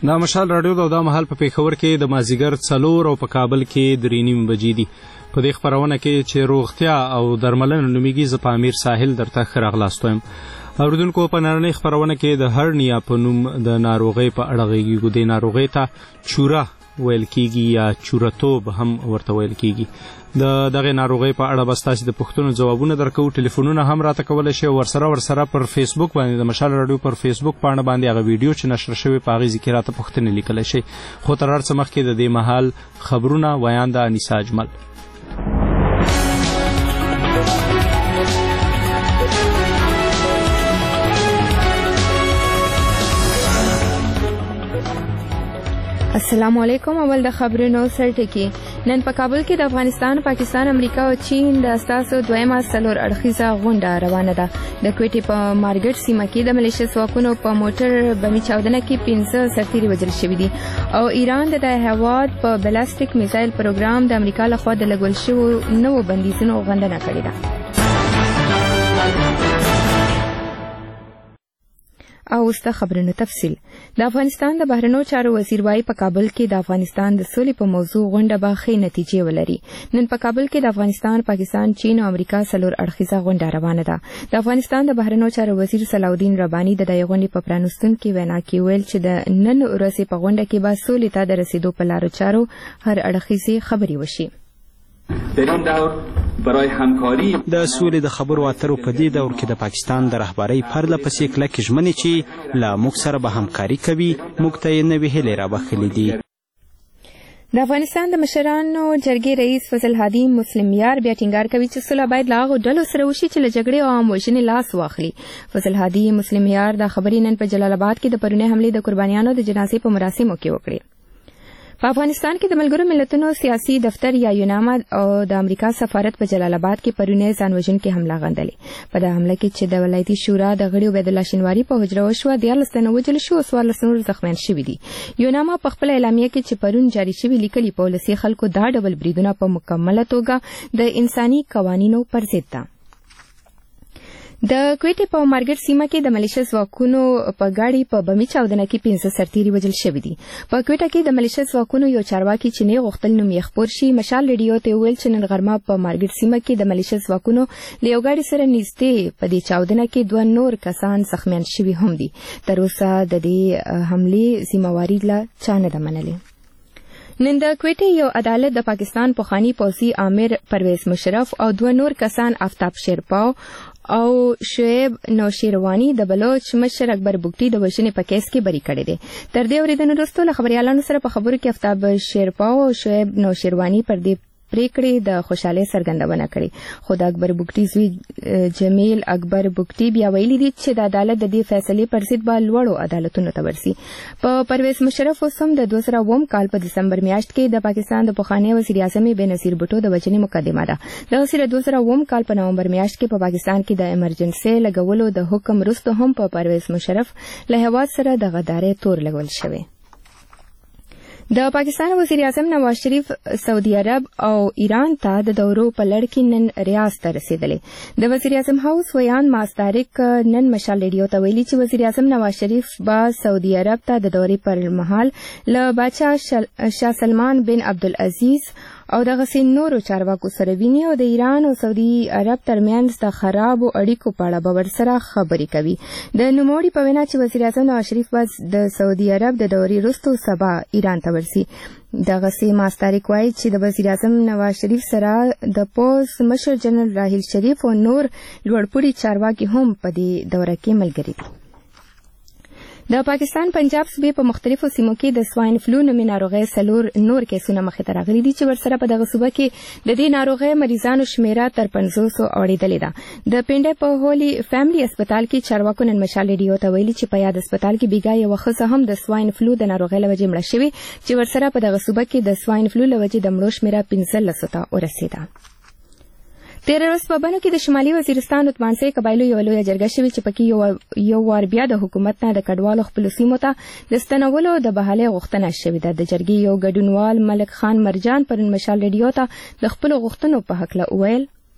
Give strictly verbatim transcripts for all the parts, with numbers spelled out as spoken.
دا مشال راډیو دا, دا مهال په پیښور کې د مازیګر څلور او په کابل کې درې نیم بجې دي. په دې خپرونه کې چې روغتیا او درملنه نومیږي، زه په امیر ساحل درته ښه راغلاست وایم. اوریدونکو، په نننۍ خپرونه کې د هرنیا په نوم د ناروغۍ په اړه غږیږو. دې ناروغۍ ته چوره ویل کېږي یا چورتوب هم ورته ویل کېږي. د دغه ناروغۍ په اړه به ستاسې د پوښتنو ځوابونه درکوو. ټلیفونونه هم راته کولی شئ، ورسره ورسره پر فیسبوک باندې د مشال راډیو پر فیسبوک پاڼه باندې هغه ویډیو چې نشر شوی په هغې ځای کې راته پوښتنې لیکلی شئ. خو تر هر څه مخکې د دې مهال خبرونه ویان د انیسا اجمل. السلام علیکم. اول د خبرونو سرټکی. نن په کابل کې د افغانستان، پاکستان، امریکا او چین د اساسو دویمه څلور اړخیزه غونډه روانه ده. د کوټې په مارګټ سیمه کې د ملیشیا ځواکونو په موټر بمي چاودنه کې پنځه سرتیري وژل شوي دي او ایران د هیواد په بلاستیک میزایل پروګرام د امریکا لخوا د لګول شویو نوو بندیزونو غندنه کړې ده. او اوس د خبرونو تفصیل. د افغانستان د بهرنیو چارو وزیر وايي په کابل کې د افغانستان د سولې په موضوع غونډه به ښې نتیجې ولري. نن په کابل کې د افغانستان، پاکستان، چین او امریکا څلور اړخیزه غونډه روانه ده. د افغانستان د بهرنیو چارو وزیر صلاح الدین رباني د دې غونډې په پرانستونکو وینا کې ویل چې د نن ورځې په غونډه کې به سولې ته د رسیدو په لارو چارو هر اړخیزه خبري وشي. برای همکاری د سولې د خبرو اترو په دې دور کې د پاکستان د رهبرۍ پرله پسې کلکې ژمنې چې له موږ سره به همکاري کوي، موږ ته یې نوې هیلې رابخښلې دي. د افغانستان د مشرانو جرګې رئیس فضل هادي مسلم یار بیا ټینګار کوي چې صلح باید له هغو ډلو سره وشي چې له جګړې او عام وژنې لاس واخلي. فضل هادي مسلم یار دا خبرې نن په جلال آباد کې د پرونۍ حملې د قربانیانو د جنازې په مراسمو کې وکړې. په افغانستان کې د ملګرو ملتونو سیاسي دفتر یا یوناما او د امریکا سفارت په جلال آباد کې پرونی ځانوژونکې حمله غندلې. په دغه حمله کې چې د ولایتي شورا د غړي عبید الله شینواري په حجره وشوه، دیارلس تنه وژل شو او څوارلس نور زخمیان شوي دي. یوناما په خپله اعلامیه کې چې پرون جاري شوي لیکلي په ولسي خلکو دا ډول بریدونه په مکمله توګه د انساني قوانینو پر ضد ده. د کوټې په مارګټ سیمه کې د ملیشیا ځواکونو په ګاډي په بمي چاودنه کې پنځه سرتیري وژل شوي دي. په کوټه کې د ملیشیا ځواکونو یو چارواکي چې نه غوښتل نوم یې خپور شي مشال ریډیو ته ویل چې نن غرمه په مارګټ سیمه کې د ملیشیا ځواکونو له یو ګاډي سره نږدې په دې چاودنه کې دوه نور کسان زخمیان شوي هم دي. تر اوسه د دې حملې ذمہواري لا چا نه ده منلې. نن د کوټې یو عدالت د پاکستان پخوانی پوځي امیر پرویز مشرف او دوه نور کسان آفتاب شیرپاو او شعیب نوشیروانی د بلوچ مشر اکبر بوګټي د وژنې په کیس کې بری کړی دی. تر دې اورېدنې وروسته له خبريالانو سره په خبرو کې آفتاب شیرپاو او شعیب نوشیروانی پر دې پریکړې د خوشحالۍ څرګندونه کړې. خو د اکبر بوګټي زوی جمیل اکبر بوګټي بیا ویلي دي چې د عدالت د دې فیصلې پر ضد به لوړو عدالتونو ته ورسي. په پرویز مشرف اوس هم د دوه زره اووم کال په دسمبر میاشت کې د پاکستان د پخوانی وزیر اعظم بېنظیر بوټو د وژنې مقدمه ده. دغسې د دوه زره اووم کال په نومبر میاشت کې په پاکستان کې د ایمرجنسۍ لګولو د حکم وروسته هم په پرویز مشرف له هیواد سره د غدارۍ تور لګول شوی. د پاکستان وزیر اعظم نواز شریف سعودي عرب او ایران ته د دورو په لړ کې نن ریاض ته رسیدلې. د وزیر اعظم هاوس ویان ماس طارق نن مشال ریډیو ته ویلي چې وزیر اعظم نواز شریف به سعودي عرب ته د دورې پر مهال له بادشاه شاه سلمان بن عبدالعزیز او دغسې نورو چارواکو سره ویني او د ایران او سعودي عرب ترمنځ د خرابو اړیکو په اړه به ورسره خبرې کوي. د نوموړي په وینا چې وزیر اعظم نواز شریف به د سعودي عرب د دورې وروسته سبا ایران ته ورسي. دغسې ماس طارق وایي چې د وزیر اعظم نواز شریف سره د پوځ مشر جنرال راحیل شریف او نور لوړپوړي چارواکي هم په دې دوره کې ملګري دي. د پاکستان پنجاب صوبې په مختلفو سیمو کې د سواین فلو نومې ناروغۍ څلور نور کیسونه مخې ته راغلي دي چې ورسره په دغه صوبه کې د دې ناروغۍ مریضانو شمیره تر پنځوسو اوړېدلې ده. د پنډۍ په هولي فیملی اسپتال کې چارواکو نن مشال ریډیو ته ویلي چې په یاد اسپتال کې بیګا یوه ښځه هم د سواین فلو د ناروغۍ له وجې مړه شوې چې ورسره په دغه صوبه کې د سواین فلو له وجې د مړو شمیره پنځلسو ته ورسېده. تیره ورځ په بنو کې د شمالي وزیرستان اتمانسۍ قبایلو یوه لویه جرګه شوې چې پکې یو وار بیا د حکومت نه د کډوالو خپلو سیمو ته د ستنولو د بحالۍ غوښتنه شوې ده. د جرګې یو ګډونوال ملک خان مرجان پرون مشال ریډیو ته د خپلو غوښتنو په هکله وویل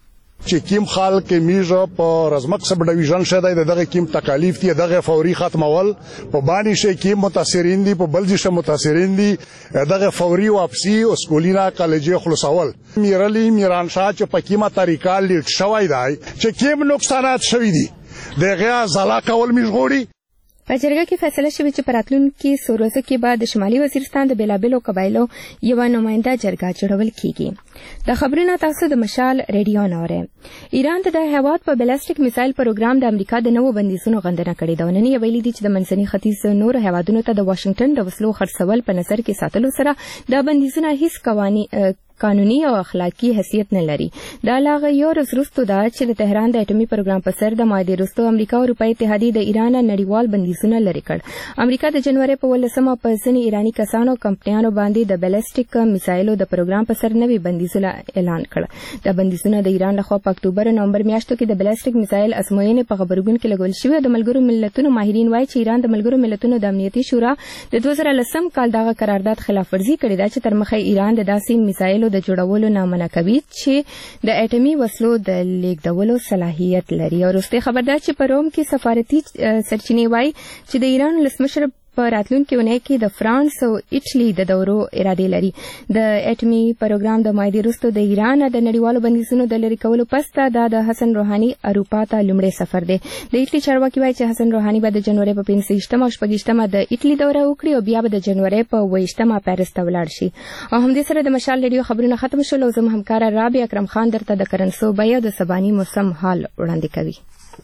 چې کیم خال کې میژه په رزمک سب ډیویژن شته دغه کیم تکالیف دي دغه فوري ختمول په باندې شي کیم متاثرین دي په بلځ شه متاثرین دي دغه فوري واپسی او سکولینا کالجې خلاصول میرلی میران شاه چې په کیمه طریقه لیک شوی دی چې کیم نقصانات شوی دي دغه ځلا کول میژغوري په جرګه کې فیصله شوې چې په راتلونکي څو ورځو کې به د شمالي وزیرستان د بېلابېلو قبایلو یوه نماینده جرګه جوړول کیږي د خبرونه تاسو د مشال ریډیو نه اورئ. ایران ته د هیواد په بیلسټیک میسایل پروګرام د امریکا د نوو بندیزونو غندنه کړې ده. نن یې ویلي دي چې د منځني ختیځ نورو هیوادونو ته د واشنګټن د وسلو خرڅول په نظر کې ساتلو سره دا بندیزونه هیڅ قوانین قانوني او اخلاقی حیثیت نه لري. دا لاغه یو ورځ وروسته دا چې د تهران د اټومي پروګرام په سر د معاهدې وروسته امریکا او اروپا اتحادیه د ایران نړیوال بندیزونه لرې کړ. امریکا د جنوري په ولسمه په ځینې ایراني کسانو او کمپنیانو باندې د بیلسټیک میسایلو د پروګرام په سر نوي بندیزونه اعلان کړ. دا بندیزونه د ایران لخوا په اکتوبر او نومبر میاشتو کې د بیلسټیک میسایل ازموینې په خبرګون کې لګول شوې. د ملګرو ملتونو ماهرین وایي چې ایران د ملګرو ملتونو د امنیتي شورا د دوه زره لسم کال دغه قرارداد خلاف ورزي کړې ده چې تر مخه ایران د داسې میسایلو د جوړولو منع کوي چې د اټومي وسلو د لیږدولو صلاحیت لري. او وروستۍ خبر ده چې په روم کې سفارتي سرچینې وایي چې د ایران ولسمشر په راتلونکي اونۍ کې د فرانس او ایټالي د دورو ارادې لري. د اټومي پروګرام د معاهدې وروسته د ایران د نړیوالو بندیزونو د لرې کولو پسته دا د حسن روحاني اروپا ته لومړی سفر دی. د ایټالي چارواکي وایي چې حسن روحاني به د جنوري په پنځه ویشتمه او شپږ د ایټالي دوره وکړي او بیا به د جنوري په اووه ویشتمه پیرس ته ولاړ شي. او همدې سره د مشال ریډیو خبرونه ختم شول او زموږ همکار رابعه اکرم خان درته د کرنسو بیه او د سباني موسم حال وړاندې کوي.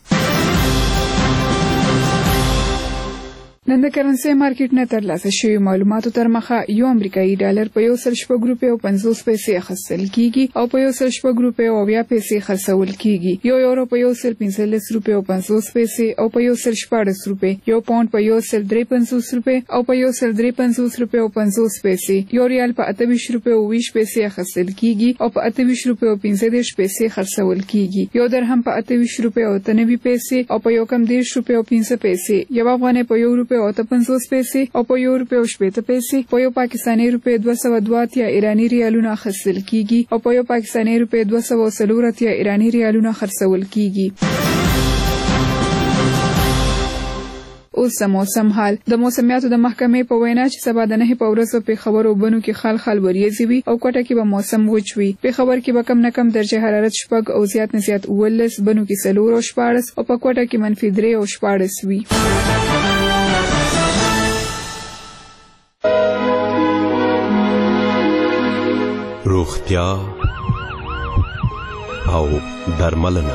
نن د کرنسي مارکیټ نه ترلاسه شوی معلوماتو تر مخه یو امریکایي ډالر په یو سل شپږ روپۍ او پنځوس پیسې اخیستل کیږي او په یو سل شپږ روپۍ او اویا پیسې خرڅول کیږي. یو یورو په یو سل پنځلس روپۍ او پنځوس پیسې او په یو سل شپاړس روپۍ، یو پاونډ په یو سل درې پنځوس روپۍ او په یو سل درې پنځوس روپۍ او پنځوس پیسې، یو ریال په اته ویشت روپۍ او ویشت پیسې اخیستل کیږي او په اته ویشت روپۍ او پنځه دېرش پیسې خرڅول کیږي. یو درهم په اته ویشت روپۍ او اته نوي پیسې او په یو کم دېرش روپۍ او پنځه پیسې، یو افغانۍ په یو روپۍ او اته پنځوس پیسې او په یو روپۍ او شپېته پیسې، په یو پاکستاني روپۍ دوه سوه دوه اتیا ایراني ریالونه اخیستل کیږي او په یو پاکستاني روپۍ دوه سوه څلور اتیا ایراني ریالونه خرڅول کیږي. اوس موسم حال. د موسمیاتو د محکمې په وینا چې سبا د نهه په ورځ په خبرو بنو کې خال خال وریځي وي او کوټه کې به موسم وچ وي. په خبر کې به کم نه کم درجه حرارت شپږ او زیات نه زیات اوولس، بنو کې څلور او شپاړس او په کوټه کې منفي درې او شپاړس وي. روغتیا او درملنه.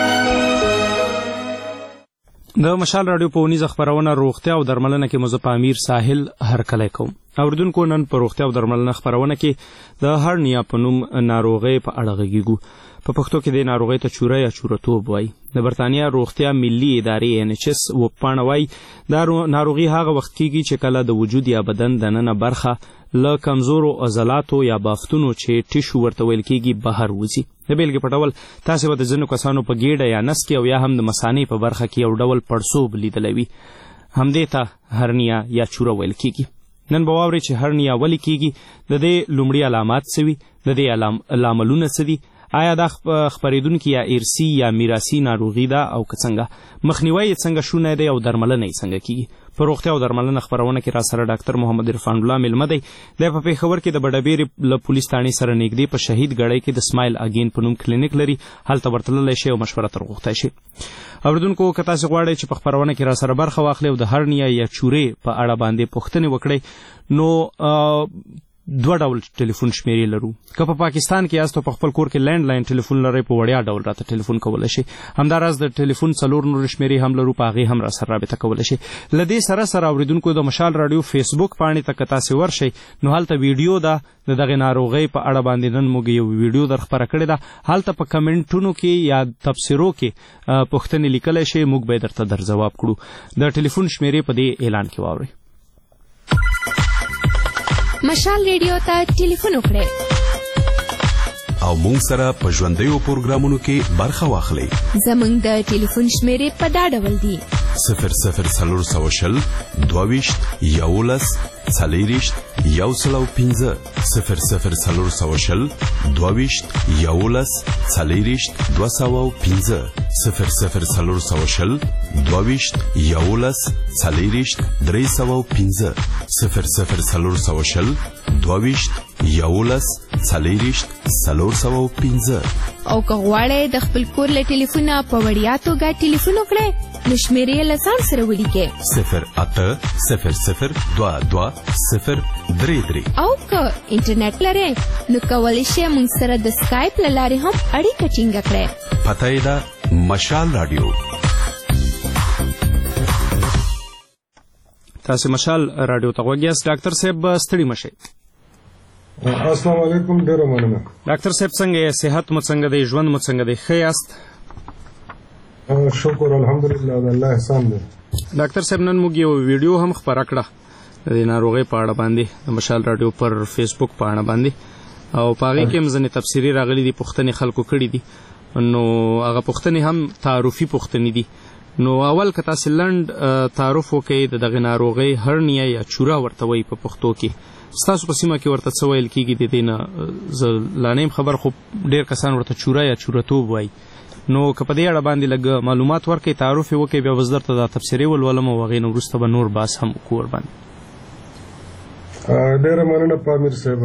د مشال رادیو په ونیزه خبرونه روغتیا او درملنه کې مزه پامیر ساحل هرکلی کوم. اوردونکو نن په روغتیا او درملنه خبرونه کې د هرنیا په نوم ناروغۍ په اړه غږیږو. په پښتو کې د ناروغۍ ته چوره یا چورتوب وایي. د برتانیا روغتیا ملي ادارې ان ایچ اس وپاڼه وایي دا ناروغي هغه وخت کېږي چې کله د وجود یا بدن دننه برخه له کمزورو عضلاتو یا بافتونو چې ټیشو ورته ویل کېږي بهر وځي. د بیلګې په ډول تاسې به د ځینو کسانو په ګېډه یا نس کې او یا هم د مثانې په برخه کې یو ډول پړسوب لیدلی وي. همدې ته هرنیا یا چوره ویل کېږي. نن به واورئ چې هرنیا ولې کېږي، د دې لومړي علامات څه وي، د دې لاملونه څه دي، آیا دا خپرېدونکې یا ارثي یا میراثي ناروغي ده او که څنګه، مخنیوی یې څنګه شونی دی او درملنه یې څنګه کېږي. په روغتیا او درملنه خبرونه کې را سره ډاکټر محمد عرفان الله میلمه دی. دی په پېښور کې د بډهبېرې له پولیس تاڼې سره نږدې په شهید ګړی کې د سمایل اګین په نوم کلینیک لري. هلته ورتللی شي او مشوره تر غوښتی شي. اوریدونکو که تاسې غواړئ چې په خپرونه کې را سره برخه واخلئ او د هرنیا یا چورې په اړه باندې پوښتنې وکړئ، نو دوه ډول ټلیفون شمیرې لرو. که په پاکستان کې یاست او په خپل کور کې لینډ لاین ټلیفون لرئ په وړیا ډول راته ټلیفون کولی شي. همداراز د ټلیفون څلور نورې شمیرې هم لرو، په هغې هم را سره رابطه کولی شي. له دې سره سره اوریدونکو د مشال راډیو فیسبوک پاڼې ته که تاسې ورشئ نو هلته ویډیو ده د دغې ناروغۍ په اړه باندې نن موږ یو ویډیو در خپره کړې ده. هلته په کمنټونو کې یا تبصرو کې پوښتنې لیکلی شئ، موږ به یې درته در ځواب کړو. د ټلیفون شمیرې په دې اعلان کې واورئ. مشال ریډیو ته ټلیفون وکړئ او مونږ سره په ژوندیو پروګرامونو کې برخه واخلئ. زمونږ د ټلیفون شمیرې په دا ډول دي: صفر صفر څلور سوه شل دوه ویشت یولس څلېرویشت یو سل او پنځه صفر صفر څلور سوه شل دوهویشت یولس څلېرویشت دوه سوه او پنځه صفر صفر څلور سوه شل دوهویشت یولس څلېرویشت درې سوه او پنځه صفر صفر څلور سوه شل دوهویشت یولس څلېرویشت څلور سوه او پنځه. او که غواړئ د خپل کور له ټلیفونه په وړیا توګه ټلیفون وکړئ نو شمېرې یې له ځان سره ولیکئ صفر اته صفر صفر دوه دوه صفر درې درې. او که انټرنیټ لرئ نو کولی شئ موږ سره د سکایپ له لارې هم اړیکه ټینګه کړئ. پته یې ده مشال راډیو. تاسو مشال راډیو ته غوږ یاست. ډاکټر صاحب ستړي مشئ. السلام علیکم. ډیره مننه. ډاکټر صاحب څنګه یې؟ صحت مو څنګه دی؟ ژوند مو څنګه دی؟ ښه یاست؟ شکر الحمدلله د الله احسان دی. ډاکټر صاحب نن موږ یو ویډیو هم خپاره کړه د ناروغۍ په اړه باندې د مشال راډیو پر فیسبوک په اړه باندې او په هغې کې هم ځینې تفسیري راغلي دي، پوښتنې خلکو کړي دي. نو هغه پوښتنې هم تعارفي پوښتنې دي. نو اول که تاسې لنډ تعارف وکړئ د دغې ناروغۍ هرنیه یا چوره ورته وایي په پښتو کې، ستاسو په سیمه کې ورته څه ویل کېږي؟ د دې نه زه لا نه یم خبر، خو ډېر کسان ورته چوره یا چورهتوب وایي. نو که په دې اړه باندې لږ معلومات ورکړئ، تعارف یې وکړئ، بیا به زه درته دا تفسیرې ولولم او هغې نه وروسته به نور بحث هم وکړو ورباندې. ډېره مننه پامیر صاحب.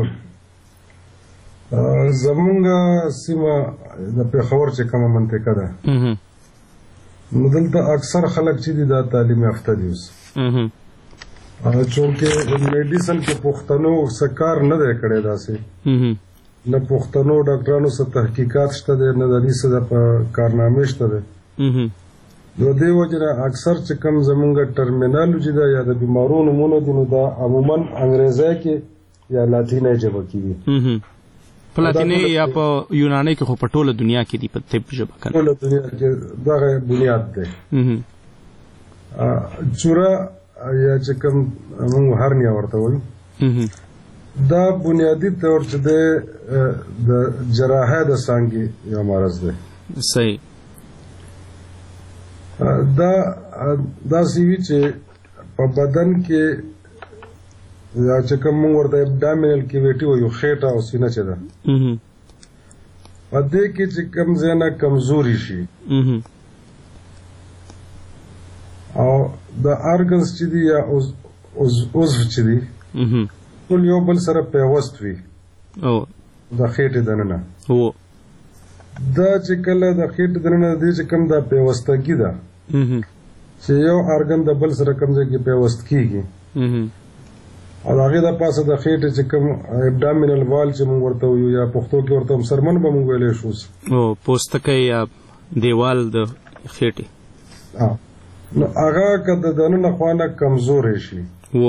زمونږ سیمه د پېښور چې کومه منطقه ده نو دلته اکثر خلک چې دي دا تعلیم یافته دي اوس، چونکې میډیسن کې پښتنو څه کار نه دی کړی، داسې نه پښتنو ډاکټرانو څه تحقیقات شته دی، نه د دې څه کارنامې شته دی. نو دې وجې نه اکثر چې کوم زمونږ ټرمینالوجي ده یا د بیمارو نومونه دي نو دا عموما انګریزی کې یا لاتینۍ ژبه کې دي. په لاتینۍ یا په یونانۍ کې خو په ټوله دنیا کې دي په طب ژبه که نه؟ ټوله دنیا کې دغه بنیاد دی. چوره یا چې کوم موږ هرنیه ورته وایو دا بنیادی طور چې دی د جراحۍ د څانګې یو مرض دی. صحیح. دا داسې وي چې په بدن کې یا چې کوم موږ ورته ابډامینل کیویټي وایو، خېټه او سینه چې ده، په دې کې چې کوم ځای نه کمزوري شي او د ارګنز چې دي یا عضو چې دي ټول یو بل سره پیوست وي د خېټې دننه. دا چې کله د خېټې دننه دې چې کوم دا پیوستګي ده چې یو ارګن د بل سره کوم ځای کې پیوست کیږي او د هغې د پاسه د خېټې چې کوم ابډامینل وال چې موږ ورته وایو یا پښتو کې ورته سرمن به موږ ویلی شو، پوستکی یا دیوال د خېټې، نو هغه که د دننه خوا نه کمزوری شي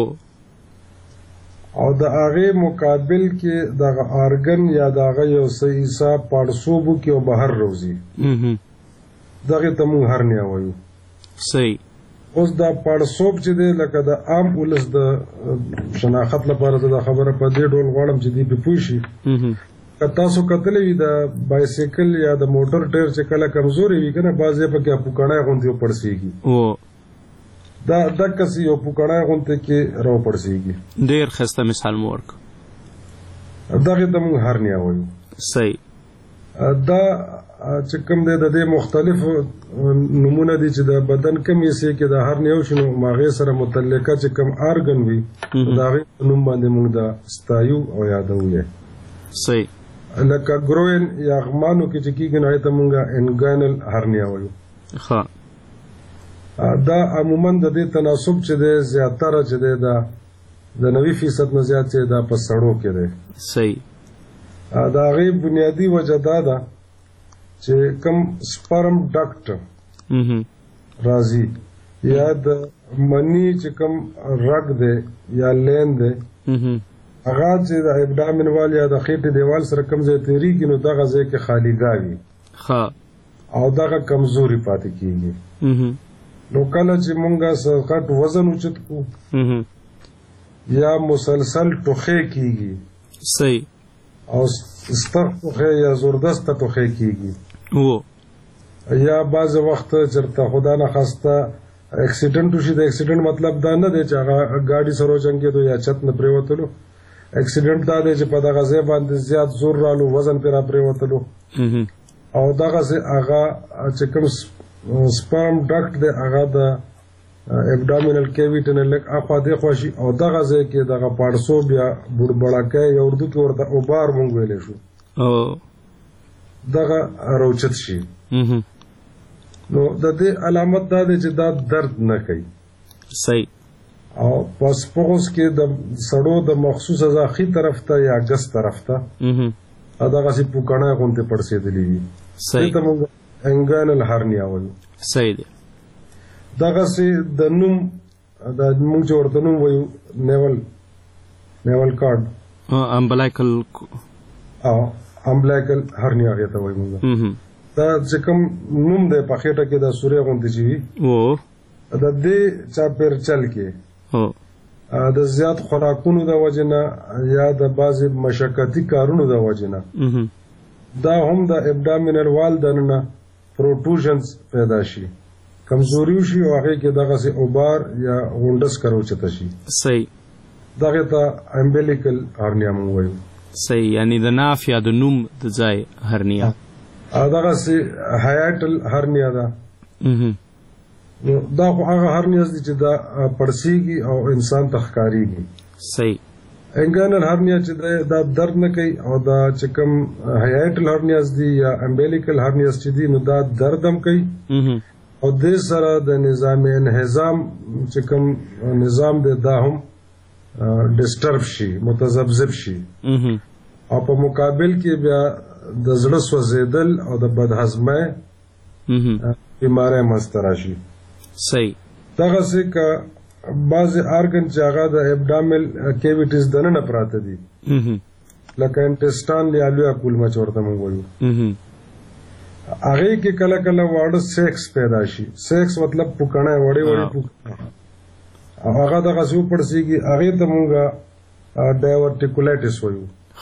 او د هغې مقابل کې دغه ارګن یا د هغه یو څه حصه پاړسوب وکړي او بهر روځي، دغې ته موږ هرنیه وایو. صحیح. اوس دا پاړسوب چې دی لکه د عام ولس د شناخت لپاره زه دا خبره په دې ډول غواړم چې دوی پرې پوه شي. که تاسو کتلی وي د بایسیکل یا د موټر ټایر چې کله کمزوري وي که نه بعض ځای پکې پوکڼی غوندې وپړسېږي، دا دقسې یو پوکڼی غوندې کې راوپړسېږي. ډېر ښایسته مثال مو ورکړ. دغې ته موږ هرنیه وایو. صحیح. دا چې کوم دی د دې مختلف نومونه دي چې د بدن کوم حصې کې د هرنیه وشي نو هغې سره متعلقه چې کوم ارګن وي د هغې په نوم باندې موږ دا ستایو او یادوو یې. صحیح. لکه ګروین یا غمانو کې چې کېږي نو هغې ته موږ انګاینل هرنیه وایو. ښه. دا عموما د دې تناسب چې دی زیاتره چې دی دا د نوي فیصد نه زیات چې دا په سړو کې دی. صحیح. د هغې بنیادي وجه دا ده چې کوم سپرم ډکټ راځي یا د مني چې کوم رګ دی یا لین دی هغه چې د ابډامین وال یا د خېټې دیوال سره کوم ځای تېرېږي نو دغه ځای کې خالیګاه وي او دغه کمزوري پاتې کېږي. نو کله چې مونږه څه غټ وزن اوچت کړو یا مسلسل ټوخی کېږي، صحیح، او ستر ټوخی یا زوردسته ټوخی کېږي، یا بعض وخت چېرته خدا نخواسته اکسیډنټ وشي. د اکسیډنټ مطلب دا نه دی چې هغه ګاډي سره جنګېدو یا چت نه پریوتلو. اکسیډنټ دا دی چې په دغه ځای باندې زیات زور رالو، وزن پرې را پریوتلو، او دغه هغه چې کوم سپرم ډکټ دی هغه د ابډامینل کیویټي نه لږ اخوا دېخوا شي، او دغه ځای کې دغه پاړسوب یا بوړبړکی یا اردو کې ورته اوبار مونږ ویلی شو، دغه روچت شي. نو د دې علامت دا دی چې دا درد نه کوي. صحیح. او پس پوغس کې د سړو د مخصوص ازاخي طرف ته یا ګس طرف ته دغه سي پوکڼه غونډه پړسېدلې وي. صحیح. ته موږ انګانل هرنیا وایو. صحیح دی. دغه سي د نوم د موږ ورته نوم وایو نیول نیول کارد امبلایکل او امبلایکل هرنیا ته وایو موږ. دا چې کوم نوم دی په خېټه کې د سورې غونډه چی وي او د دې چاپیر چل کې د زیات خوراکونو د وجنه یا د بعض مشقتي کارونو د وجنه دا هم د ابډامینل وال دنه پروټوژنز پیدا شي، کمزوري شي، او هغه کې دغه سي اوبار یا غونډس کرو چته شي. صحیح. دغه ته امبلیکل هرنیا مو وایو. صحیح. یعنی د ناف یا د نوم د ځای هرنیا. دغه سي هایټل هرنیا ده. دا خو هغه هرنیاز دي چې دا پړسیږي او انسان ته ښکاریږي. صحیح. انګانل هرنیا چې دا درد نه کوي، او دا چې کوم هایټل هرنیاز دي یا امبلیکل هرنیاز چې دي نو دا درد هم کوي، او د سره د نظام انهضام چې کوم نظام دی دا هم ډسټرب شي، متذبذب شي، او په مقابل کې بیا د زړه سوځېدل او د بدهضمۍ بیماری منځته راشي. صحیح. دغه څه که بعضې ارګن چې هغه د ابډامل کیویټیز دننه پراته دي لکه انټسټان یا لویه کولمه چې ورته موږ وایو، هغې کې کله کله واړه سیکس پیدا شي. سیکس مطلب پوکڼی وړې وړې پوکڼی، او هغه دغسې وپړسېږي، هغې ته موږ ډایورټیکولیټس وایو.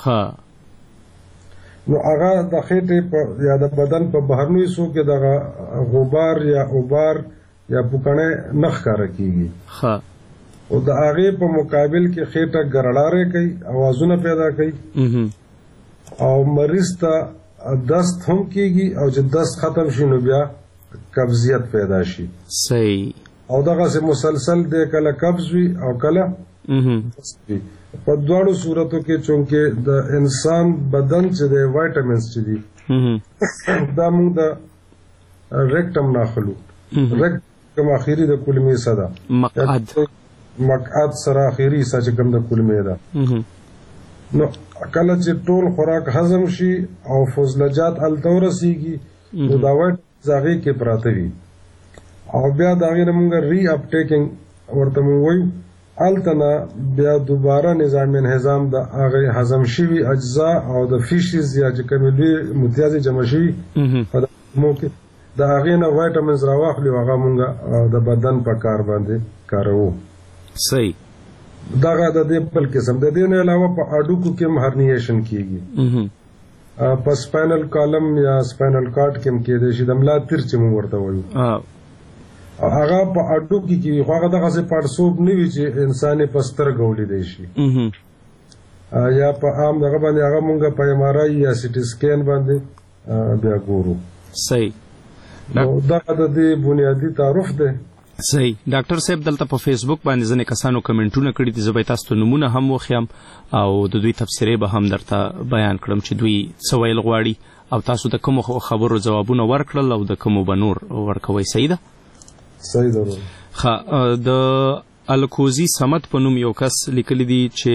نو هغه د خېټې یا د بدن په بهرنیو حصو کې دغه غبار یا اوبار یا پوکڼی نه ښکاره کېږي، او د هغې په مقابل کې خېټه ګرړارې کوي، اوازونه پیدا کوي، او مریض ته دست هم کېږي، او چې دست ختم شي نو بیا قبضیت پیدا شي. صحیح. او دغسې مسلسل دی کله قبض وي او کله دست وي. په دواړو صورتو کې چونکې د انسان بدن چې دی وایټامینز چې دي دا موږ د ریکټم نه اخلو. ریکټم اخري د کولمې حصه ده، مقعد مقعد سره اخري حصه چې کوم د کولمې ده. نو کله چې ټول خوراک هضم شي او فضلجات هلته ورسېږي نو دا وایټامینز هغې کې پراته وي، او بیا د هغې نه موږ ری اپټیکنګ ورته موږ وایو. هلته نه بیا دوباره نظام انهضام د هغې هضم شوي اجزا او د فیشز یا چې کومې لوی متیازې جمع شوي په دمو کې د هغې نه وایټامینز راواخلي، او هغه مونږ د بدن په کار باندې کاروو. صحیح. دغه د دې بل قسم. د دې نه علاوه په اډوکو کې هم هرنیشن کېږي، په سپاینل کالم یا سپاینل کارډ کې هم کېدی شي، د ملا تیر چې مونږ ورته وایو، هغه په اډو کې کېږي، خو هغه دغسې پړسوب نه وي چې انسان یې په سترګو ولیدی شي، یا په عام دغه باندې هغه مونږ په ایم آر آی یا سي ټي سکین باندې بیا ګورو. صحیح. دغه د دې بنیادي تعارف دی. صحیح. ډاکټر صاحب دلته په فیسبوک باندې ځینې کسانو کمنټونه کړي دي، زه به تاسو ته نومونه هم وښیم او د دوی تبصرې به هم درته بیان کړم چې دوی څه ویل غواړي، او تاسو د کومو خبرو ځوابونه ورکړل او د کومو به نور ورکوئ. صحیح ده؟ صحیح ده. ښه. د الکوزي صمد په نوم یو کس لیکلی دی چې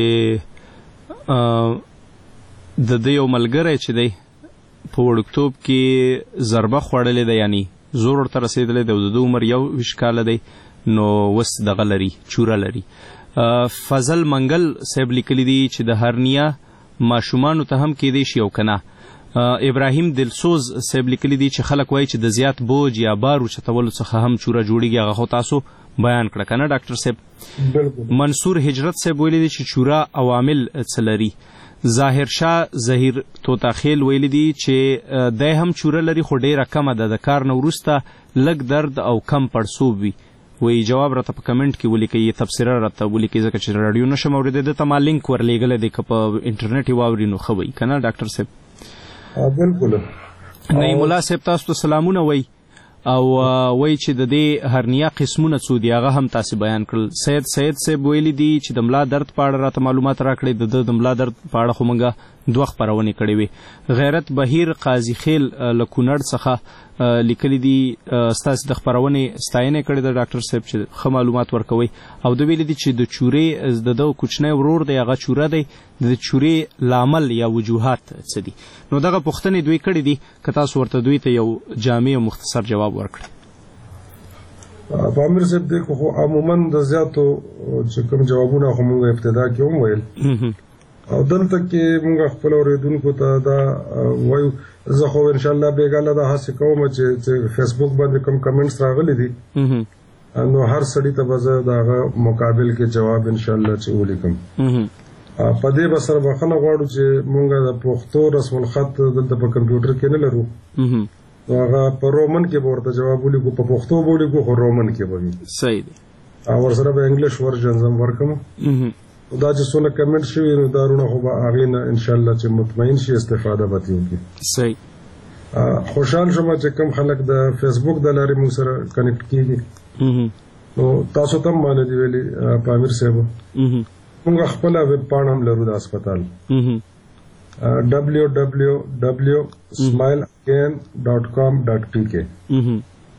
د ده یو ملګری چې دی په وړکتوب کې ضربه خوړلې ده، یعنی زور ورته رسېدلی دی، او د ده عمر یو ویشت کاله دی، نو اوس دغه لري، چوره لري. فضل منګل صاحب لیکلی دی چې د هرنیا ماشومانو ته هم کېدی شي او که نه. ابراهیم دلسوز صاحب لیکلی دی چې خلک وایي چې د زیات بوج یا بار اوچتولو څخه هم چوره جوړیږي، هغه خو تاسو بیان کړه که نه ډاکټر صاحب؟ منصور هجرت صاحب ویلی دی چې چوره عوامل څه لري. ظاهر شاه ظهیر توتاخیل ویلی دی چې دی هم چوره لري، خو ډیره کمه ده، د کار نه وروسته لږ درد او کم پړسوب وي، وی جواب راته په کمنټ کې ولیکي تفسیر راته ولیکي ځکه چې رادیو نشم اورېدل ته ما لینک ورلېږل دی که په انټرنیټ یې واوري نو ښه وي که نه ډاکټر صاحب؟ بالکل. نعیم الله صاحب تاسو ته سلامونه وی او وای چې د دې هرنیا قسمونه څو دي هغه هم تاسو بیان کړل. سید سید صاحب ویلي دي چې د ملا درد په اړه راته معلومات راکړي. د د ملا درد په اړه خو موږ دوه خپرونې کړې وې. غیرت بهیر قاضي خیل له کونړ څخه لیکلي دي ستاسو د خپرونې ستاینه کړې ده ډاکټر صاحب چې ښه معلومات ورکوي او د ویلي دي چې د چورې د دغه کوچنی ورور دی هغه چوره دی د چورې لامل یا وجوهات څه دي. نو دغه پوښتنې دوی کړې دي که تاسو ورته دوی ته یو جامع او مختصر جواب ورکړئ. په امیر صاحب دیکھو خو عموما د زیاتو چې کوم جوابونه خو موږ ابتدا کې هم ویل او دلته کې موږ خپل اوریدونکو ته دا وایو. زه خو ان شاء الله بیګاله دا هڅه کوم چې فیسبوک باندې کوم کمنټس راغلي دي نو هر سړی ته به زه دغه مقابل کې جواب ان شاء الله چې ولیکم. په دې به سره بخښنه غواړو چې موږ د پښتو رسم الخط دلته په کمپیوټر کې نه لرو نو هغه په رومن کې به ورته جواب ولیکو په پښتو به ولیکو خو رومن کې به وي. صحیح دی. او ورسره به انګلیش ورژن هم ورکم. دا چې څونه کمنټ شوي نو دارونه خو به هغې نه انشاءالله چې مطمئن شي استفاده به ترې وکړي. صحیح. خوشحال شوم چې کوم خلک د فیسبوک د لارې موږ سره کنیکټ کېږي نو تاسو ته هم ما نه دي ویلي په امیر صاحب موږ خپله ویب پاڼه هم لرو د هسپتال ډبلیو ډبلیو ډبلیو سمایل اگین ډاټ کام ډاټ پی کې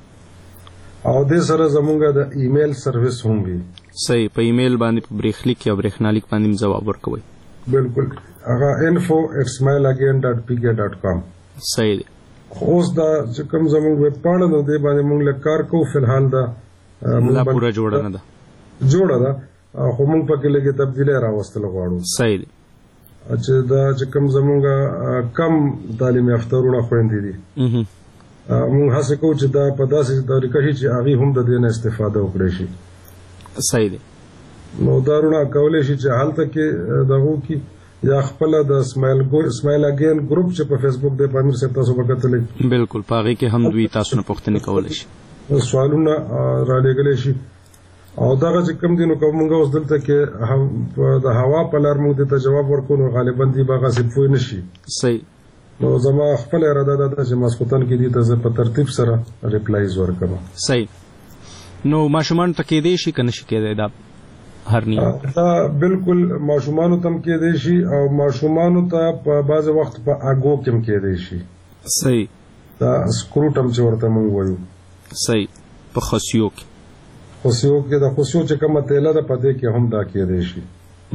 او دې سره زمونږ د ایمیل سروس هم وي. صحیح. په ایمیل باندې په بریښلیک یا برېښنالیک باندې جواب ورکوئ. بالکل. هغه انفو ایٹ سمایل اگین ډاټ پی کې ډاټ کام. صحیح دی. اوس دا چې کوم زمونږ ویب پاڼه ده دې باندې موږ لږ کار کوو. فلحال دا لا پوره جوړه نه ده جوړه ده خو موږ پکې لږې تبدیلۍ راوستل غواړو. صحیح دی. چې دا چې کوم زمونږ کم تعلیم یافته وروڼه خویندې دي موږ هڅه کوو چې دا په داسې طریقه شي چې هغوی هم د دې نه استفاده وکړی شي. صحیح دی. نو دا وروڼه کولی شي چې هلته کې دغه وکړي یا خپله د اسماعیل اګین ګروپ چې په فیسبوک دی په امیر صاحب تاسو به کتلی بالکل په هغې کې هم دوی تاسو نه پوښتنې کولی شي سوالونه رالیږلی شي او دغه چې کوم دي نو که مونږ اوس دلته کې د هوا په لار مونږ دې ته جواب ورکړو نو غالبا دې به هغسې پوه نه شي. صحیح. نو زما خپل اراده ده چې ماسخوتن کې دې ته زه په ترتیب سره ریپلایز ورکړم. صحیح. نو ماشومان ته کېدی شي که نه شي کېدی دا هرنیا؟ دا بالکل ماشومانو ته هم کېدی شي او ماشومانو ته په بعضې وخت په اګو کې هم کېدی شي. صحیح. دا سکروټم چې ورته مونږ وایو. صحیح. په خصیو کې خصیو کې د خصیو چې کومه تیله ده په دې کې هم دا کېدی شي.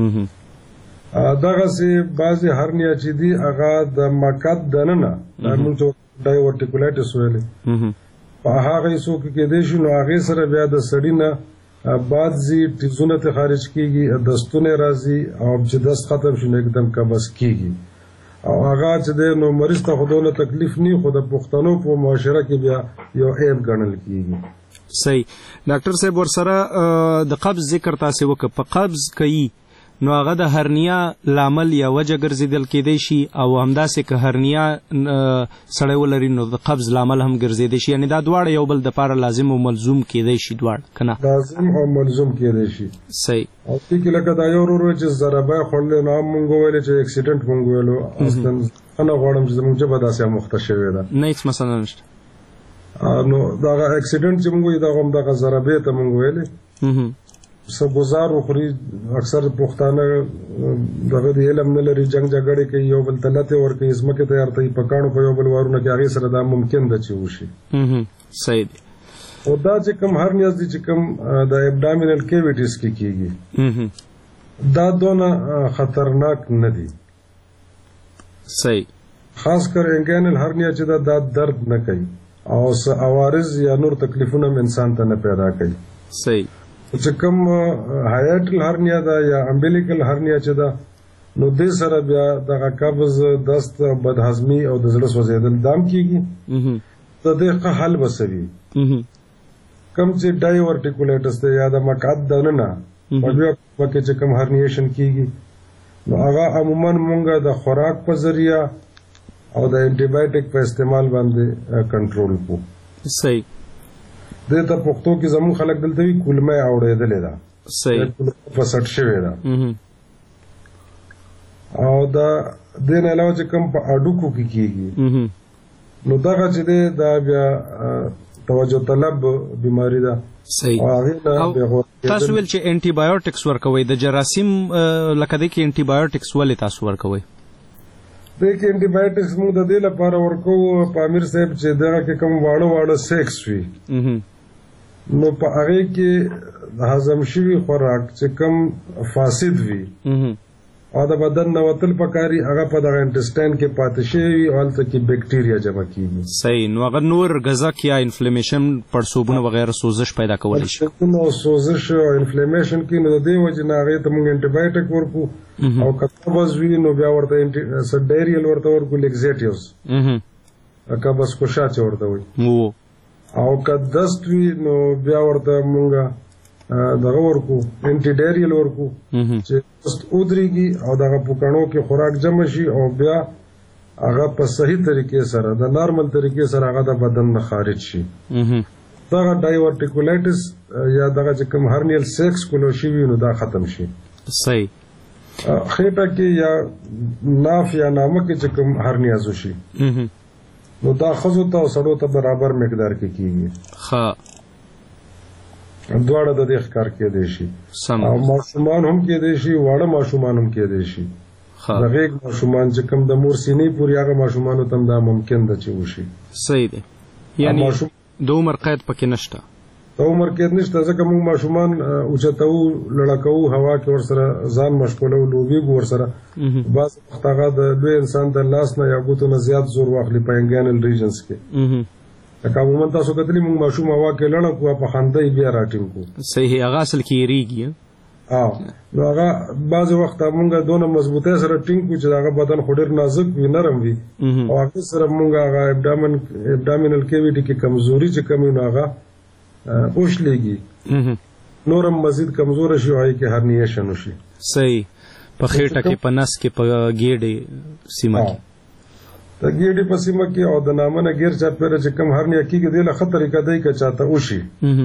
دغسې بعضې هرنیا چې دي هغه د مقعد دننه دا مونږ چې ډایورټیکولیټس ویلې په هغه هیڅو کې کېدی شي نو هغې سره بیا د سړي نه باد ځي ټیزونه ترې خارج کېږي دستونه راځي او چې دست ختم شي نو एकदम قبض کېږي او هغه چې دی نو مریض ته خو دونه تکلیف نه خو د پښتنو په معاشره کې بیا یو عیب ګڼل کېږي. صحیح. ډاکټر صاحب ورسره د قبض ذکر تاسې وکړه په قبض کوي نو هغه د هرنیا لامل یا وجه ګرځېدل کېدی شي او همداسې که هرنیا سړی ولري نو د قبض لامل هم ګرځېدی شي یعنې دا دواړه یو بل دپاره لازم او ملزوم کېدی شي دواړه که نه؟ لازم او ملزوم کېدی شي. صحیح. او دې کې لکه دا یو ورور وایي چې ضربه یې خوړلی نو هم مونږ وویلې چې اکسیډنټ مونږ ویلو اصلا زه نه غواړم چې زموږ ژبه داسې اموخته شوې ده نه هېڅ مسله نشته. نو دغه اکسیډنټ چې مونږ وایي دغه همدغه ضربې ته مونږ ویلې څه ګزار وخوري اکثر پښتانه دغه د علم نه لري جنګ جګړې کوي یو بل ته لتې ورکوي ځمکې ته ورته په کاڼو په یو بل وارونه کې هغې سره دا ممکن ده چې وشي. صحیح دی. او دا چې کوم هرنیاز دي چې کوم د ابډامینل کیویټیز کې کېږي دا دونه خطرناک نه دي. صحیح. خاص کر انګینل هرنیا چې دا دا درد نه کوي او څه عوارض یا نور تکلیفونه انسان ته نه پیدا کوي. صحیح. چې کوم هایټل هرنیا ده یا امبلیکل هرنیا چې ده نو دې سره بیا دغه قبض دست بدهضمي او د زړه سوځېدل دام کېږي د دې ښه حل به څه وي. کوم چې ډایورټیکولیټس دی یا د مقعد دننه په بیا پکې چې کوم هرنیشن کېږي نو هغه عموما مونږ د خوراک په ذریعه او د انټي بایوټیک په استعمال باندې کنټرول کوو. صحیح. د ته پښتو کې زمون خلک دلته وی کلمه اوړېدلې ده صحیح فسټ شوی ده او دا د نه علاوه چې کوم په اډوکو کې کیږي نو دا چې دا بیا توجه طلب بیماری ده صحیح او تاسو ویل چې انټي بایوټکس ورکوي د جراثیم لکه د کې انټي بایوټکس ولې تاسو ورکوي د کې انټي بایوټکس موږ د دې لپاره ورکو په امیر صاحب چې دغه کې کوم واړه واړه سیکس وي نو په هغه کې هضم شوی خوراک چې کوم فاسد وي او د بدن نه وتل پکاري هغه په دغه انټسټاین کې پاتې شي او هلته کې بکټیریا جمع کیږي صحیح نو هغه نور غذاک یا انفلیمیشن پړسوبونه وغیرہ سوزش پیدا کولی شي نو سوزش او انفلیمیشن کې نو د دې وجه نه هغه ته موږ انټي بایوټیک ورکو او کله بس وی نو بیا ورته سډایریل ورته ورکو لیکزیټیوز اها کبس کوشا چې ورته وي او کله دست وی نو بیا ورته موږ دغه ورکو انټي ډایریل ورکو چې پست اودريږي او دغه پوکانو کې خوراک جمع شي او بیا هغه په صحیح طریقې سره د نارمل طریقې سره هغه د بدن نه خارج شي دغه ډایورټیکولایټس یا دغه چې کوم هرنیل سیکس کولو شي نو دا ختم شي صحیح خېټه کې یا ناف یا نامه کې چې کوم هرنیاز شي نو دا خزو ته سړو ته برابر مقدار کې کیږي ښه دواړه د دې ښکار کې دي شي او ماشومان هم کې دي شي واړه ماشومان هم کې دي شي د غیږ ماشومان چې کوم د مور سینې پورې هغه ماشومانو ته دا ممکن ده چې وشي صحیح دی یعنی د عمر قید پکې نشته د عمر قید نشته ځکه موږ ماشومان اوچتو لړکو هوا کې ورسره ځان مشغولو لوبي ورسره بعض وخت هغه د دوی انسان د لاس نه یا ګوتو نه زیات زور واخلي په انګانل ریجنز کې که عموما تاسو کتلی موږ ماشوم هوا کې لړ کو په خندای بیا راټینګ کو صحیح هغه اصل کې ریږي اه نو هغه بعض وخت موږ دونه مضبوطه سره ټینګ کو چې هغه بدن خډر نازک وي نرم وي او هغه سره موږ هغه ابډامن ابډامینل کیویټي کې کمزوري چې کمی نو هغه اوش لګي نورم مزید کمزور شي او کې هرنیشن شي صحیح په خېټه کې په نس کې په ګېډې سیمه کې د ګیډي په سیمه کې او د نامنه غیر چا پیره چې کم هرنیا کېږي د لخت طریقه دی که چاته وشي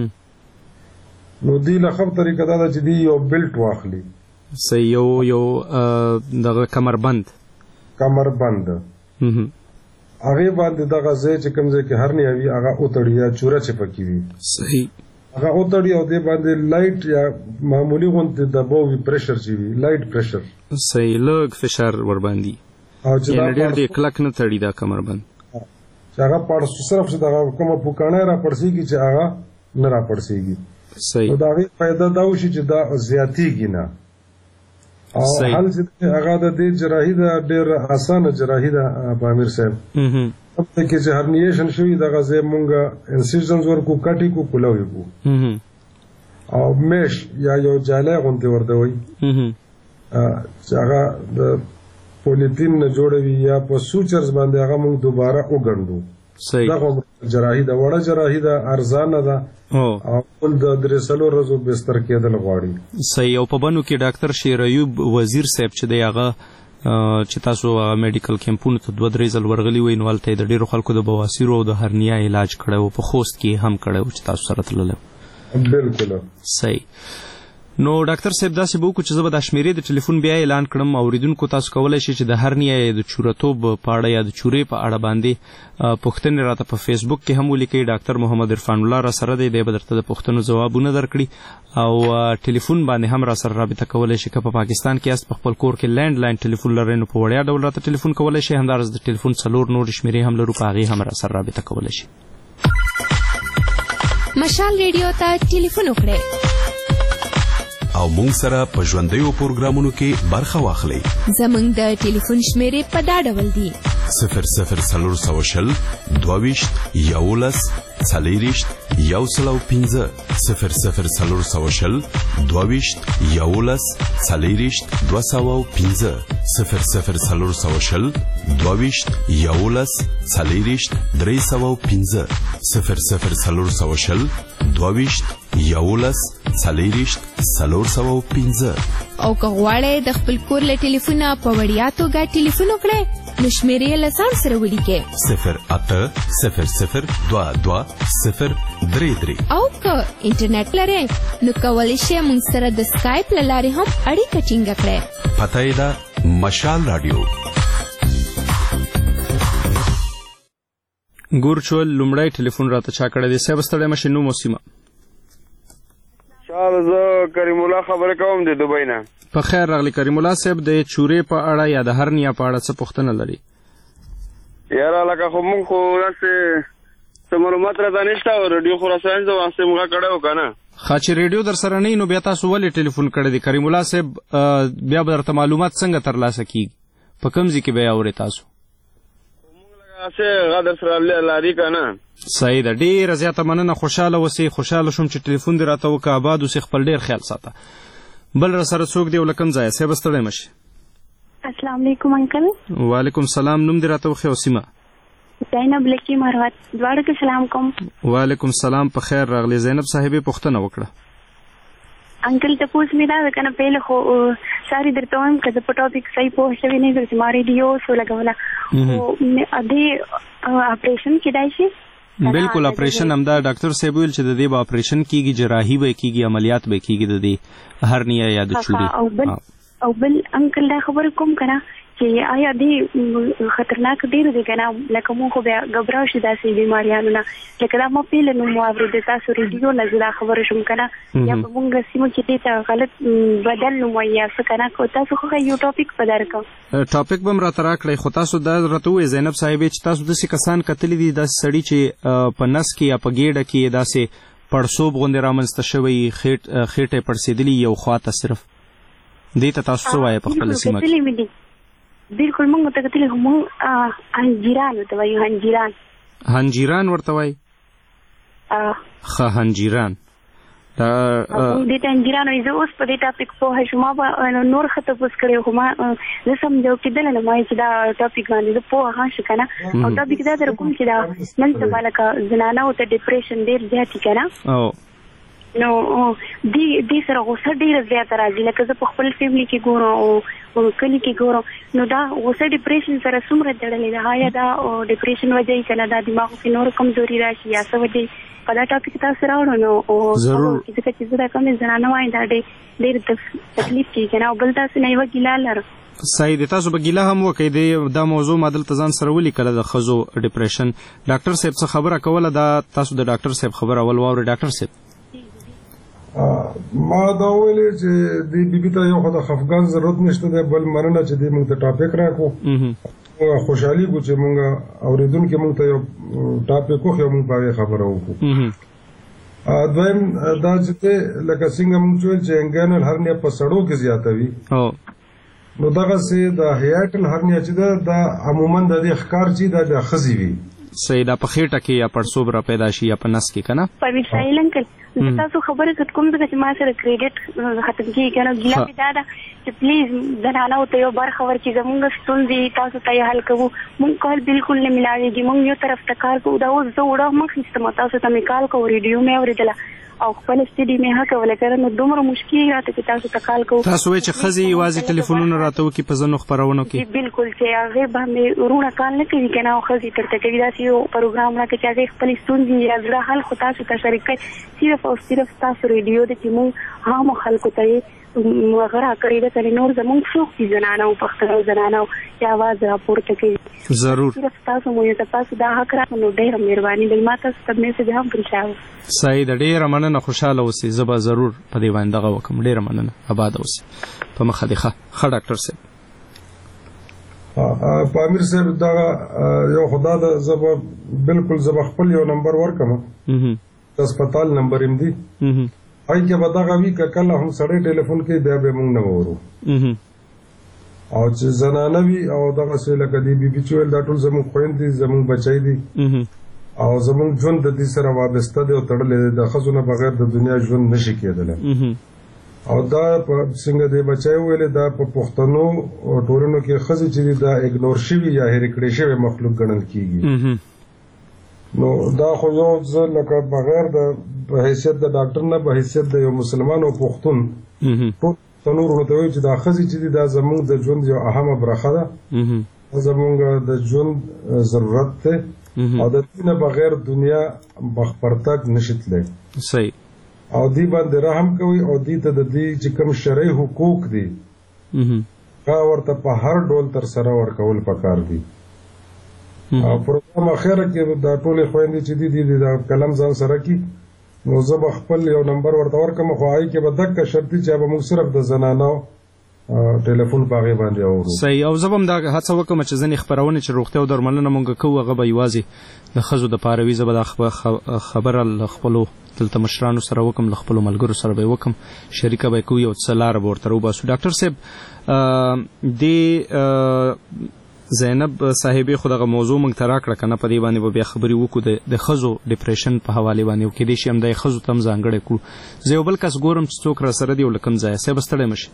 نو دی لخت طریقه دا چې دی یو بیلټ واخلي صحیح یو یو دغه کمربند کمربند هغه باندې دغه ځای چې کوم ځای کې هرنیا وي هغه اوتړي یا چوره چې پکې وي صحیح هغه اوتړي او د باندې لایټ یا معمولی غونډه د بووي پریشر چې وي لایټ پریشر صحیح لږ فشار ور باندې او چې دا ډېر دې کلک نه تړي دا کمربند چې هغه پړ صرف چې دا کومه پوکانه را پړسيږي چې هغه نه را پړسيږي صحیح دا غي فائدہ دا وشي چې دا زیاتیږي نه او حل چې هغه د دې جراحي دا ډېر اسانه جراحي دا په امیر صاحب په کې چې هرنیشن شوی دا غزه مونږه انسیژنز ورکو کټي کو کولوي کو او مش یا یو جاله غونډه ورته وي چې هغه د پولیتین نه جوړوي یا په سوچرز باندې هغه موږ دوباره وګڼو صحیح دا جراحي دا وړه جراحي دا ارزانه ده او ول د درسلو رزو بستر کېدل غواړي صحیح او په بنو کې ډاکټر شیر ایوب وزیر صاحب چې دی هغه چې تاسو میډیکل کیمپونو ته دوه درې ځل ورغلي وای نو هلته د ډیرو خلکو د بواسیر او د هرنیا علاج کړو په خوست کې هم کړو چې تاسو سره تلل بالکل صحیح نو ډاکټر صاحب داسې به وکړو چې زه به د شمیرې د ټلیفون بیا اعلان کړم اوریدونکو تاسو کولی شئ چې د هرنیا یا د چورتوب په اړه یا د چورې په اړه باندې پوښتنې راته په فیسبوک کې هم ولیکئ ډاکټر محمد عرفان الله را سره دی دی به درته د پوښتنو ځوابونه درکړي او ټلیفون باندې هم را سره رابطه کولی شئ که په پاکستان کې یاست په خپل کور کې لینډ لاین ټلیفون لرئ نو په وړیا ډول راته ټلیفون کولی شئ همداراز د ټلیفون څلور نورې شمیرې هم لرو په هغې هم را سره رابطه کولی شئ مشال ریډیو ته ټلیفون وکړئ او مونږ سره په ژوندیو پروګرامونو کې برخه واخلئ زمونږ د ټلیفون شمیرې په دا ډول دي صفر صفر څلور سوه شل دوه ویشت یولس څلېرویشت یو سل او پنځه صفر صفر څلور سوه شل دوه ویشت یولس څلېرویشت دوه سوه او پنځه صفر صفر څلور سوه شل دوه ویشت یولس څلېرویشت درې سوه او پنځه صفر صفر څلور سوه شل دوه ویشت یولس څلېرویشت څلور سوه او پنځه او که غواړئ د خپل کور له ټلیفونه په وړیا توګه ټلیفون وکړئ نو شمیرې له ځان سره ولیکئ صفر اته صفر صفر دوه دوه صفر درې درې. او که انټرنیټ لرئ نو کولی شئ موږ سره د سکایپ له لارې هم اړیکه ټینګه کړئ. پته یې ده مشال رادیو. ګورچول لومړی ټلیفون راته چا کړی دی؟ صاحب ستړی مشې نوم او سیمه. شال زه کریم الله خبرې کوم د دوبۍ نه. په خیر راغلی کریم الله صاحب. د چورې په اړه یا د هرنیا په اړه څه پوښتنه لري؟ یاره لکه خو مونږ خو داسې څه معلومات راته نشته او رادیو خراسان زه واسطې موږ کړی و که نه. ښه چې ریډیو در سره نه وي نو بیا تاسو ولې ټلیفون کړی دی کریم الله صاحب؟ بیا به درته معلومات څنګه ترلاسه کیږي؟ په کوم ځای کې به یې اورئ تاسو؟ غادر سره لاري کنه. صحیح ده. ډیره زیاته مننه. خوشاله اوسئ. خوشاله شوم چې ټلیفون دې راته وکړه. آباد اوسئ. خپل ډیر خیال ساته. بل را سره څوک دی او له کوم ځایه؟ صاحب ستړی مه شئ. السلام علیکم انکل. وعلیکم سلام. نوم دې راته وښیه او سیمه؟ زینب لکی مروت. دواړو ته سلام کوم. وعلیکم سلام. په خیر راغلی. زینب صاحبې پوښتنه وکړه. انکل ته پوښ مې دا کنه پهله خو ساری درته وایم که زه په ټاپک صحیح پوه شوې نه یم چې ما ریډیو سو لګوله خو دې اپریشن کیدای شي؟ بالکل اپریشن همدا ډاکټر صاحب ویل چې د دې به اپریشن کیږي، جراحي به کیږي، عملیات به کیږي د دې هرنیا یا د چوړي. او بل انکل دا خبر کوم کنه چې آیا دې خطرناک ډیر دی کنه لکه مو خو بیا غبراو شي داسې بیماریانو نه لکه دا مو پیل نو مو اورید تاسو ریډیو نه زړه خبر شوم کنه یا په مونږ سیمو کې دې ته غلط بدل نو یا څه کنه کو تاسو خو یو ټاپک په درکو ټاپک بم را تر کړی خو تاسو دا راته وې زینب صاحب چې تاسو د څه کسان کتلی دي د سړی چې په نس کې یا په ګېډه کې داسې پړسوب غوندې رامنځته شوی خېټ خېټه پړسېدلی یو خواته صرف دې ته تاسو څه وایې په خپل سیمه کې؟ بالکل مونږ ته کتلی مونږ هنجیران ورته وایو. هنجیران هنجیران ورته وایي؟ ښه هنجیران دې ته هنجیران وایي. زه اوس په دې ټاپک پوهه شوم. ما به نور ښه تپوس کړی خو ما زه سمجھو کېدله نه ما چې دا ټاپک باندې زه پوهه ښه شو که نه. او ټاپک دا در کوم چې دا نن سبا لکه زنانهو ته ډپریشن ډېر زیات وي که نه نو دې دې سره غوسه ډېره زیاته راځي. لکه زه په خپل فیملي کې ګورم او کلي کې ګورم نو دا غوسه ډپریشن سره څومره تړلې ده. آیا دا ډپریشن وجه یې که نه دا دماغو کې نور کمزوري راشي یا څه وجه په دا ټاپک تاسو راوړو نو ځکه چې زه دا کومې زنانه وایم دا ډېر تکلیف کېږي که نه. او بل تاسو نه یوه ګیله لرم. صحیح دی. تاسو به ګیله هم وکړئ. دا موضوع ما دلته ځان سره ولیکله د ښځو ډپریشن. ډاکټر صاحب څه خبره کوله دا تاسو د ډاکټر صاحب خبره اول واورئ. ډاکټر صاحب ما دا ویلې چې دې بیبي ته یو خو د خفګان ضرورت نشته دی بل مننه چې دې موږ ته ټاپک راکړو. خوشحالي کو چې موږ اورېدونکي موږ ته یو ټاپک وښیو موږ په هغې خبره وکړو. دویم دا چې لکه څنګه موږ ویل چې انګانل هرنیا په سړو کې زیاته وي نو دغسې د هیاټل هرنیا چې ده دا عموما د دې ښکار چې دا د ښځې وي. صحیح ده. په خېټه کې یا پړسوب را پیدا شي یا په نس کې که نه. پرویز ساحل انکل زه تاسو خبرې کوم کوم ځکه چې ما سره کریډټ ختم کېږي که نه ګیله مې دا ده چې پلیز زنانهو ته یو برخه ورکړي. زمونږ ستونزې تاسو ته یې حل کوو. مونږ کال بالکل نه ملاوېږي. مونږ یو طرف ته کار کوو. دا اوس زه وړه مخ ایستم تاسو ته مې کال کوو ریډیو مې اورېدله او خپل سټډي مې ښه کوله که نو دومره مشکل راته چې تاسو ته کال کوو. تاسو وایئ چې ښځې یوازې ټلیفونونه راته وکړي په ځینو خپرونو کې؟ بالکل چې هغې باندې وروڼه کال نه کوي که نه او ښځې درته کوي داسې یو پروګرام راکړي چې هغې خپلې ستونزې یا زړه حل خو تاسو ته شریک کوي. صرف او صرف تاسو ریډیو ده چې مونږ عامو خلکو ته یې هغه راکړې ده که نور زمونږ څوک دي زنانه او پښتنو زنانه چې اواز راپورته کوي. ضرور صرف تاسو مو یو تاسو دا حق راکړو نو ډېره مهرباني ده. ما تاسو ته میسج هم پرېښاوه. صحیح ده. ډېره مننه. خوشحاله اوسئ. زه به ضرور په دې باندې دغه وکړم. ډېره مننه. آباد اوسئ. په مخه دې ښه. ښه ډاکټر صاحب. په امیر صاحب دغه یو خدا ده زه به بالکل زه به خپل یو نمبر ورکړم د هسپتال نمبر یم دی هغې کې به دغه وي که کله هم سړی ټلیفون کوي بیا به موږ نه وورو او چې زنانه وي او دغسې لکه دې بیبي چې ویل دا ټول زموږ خویندې دي زموږ بچی دي او زموږ ژوند د دې سره وابسته دی او تړلی دی. د ښځو نه بغیر د دنیا ژوند نشي کېدلی او دا په څنګه دې بچی وویلې دا په پښتنو ټولنو کې ښځې چې دي دا اګنور شوي یا هېرې کړې شوی مخلوق ګڼل کېږي. نو دا خو یو زه لکه بغیر د په حیثیت د ډاکټر نه په حیثیت د یو مسلمان او پښتون ټول پښتنو ورته وایي چې دا ښځې چې دي دا زموږ د ژوند یو اهمه برخه ده زمونږ د ژوند ضرورت دی او د دې نه بغیر دنیا پرتګ نشي تللی. صحیح. او دی باندې رحم کوي او دی ته د دې چې کوم شرعي حقوق دي هغه ورته په هر ډول تر سره ورکول پکار دي. او پروګرام اخره کې دا ټول خويندې چې دي دي دا کلم ځان سره کی نو زه به خپل یو نمبر ورته ورکم خو آی کې به دغه شرط چې به موږ صرف د زنانو ټلیفون باغې باندې اورو. صحیح. او زبم دا هڅه وکم چې ځنې خبرونه چې روغتیا او درملنه مونږ کوو هغه به یوازې د خزو د پاره وي. زه به دا خبره ل خپلو دلته مشرانو سره وکم، ل خپلو ملګرو سره به وکم، شریکه به کوو یو څه لاره به ورته وباسو. ډاکټر صاحب د زینب صاحبې خو دغه موضوع موږ ته راکړه که نه، په دې باندې به بیا خبرې وکړو د ښځو ډپریشن په حوالې باندې، او کېدای شي همدا یې ښځو ته هم ځانګړی کړو. زه یو بل کس ګورم چې څوک را سره دی او له کوم ځایه. صاحب ستړی مه شي.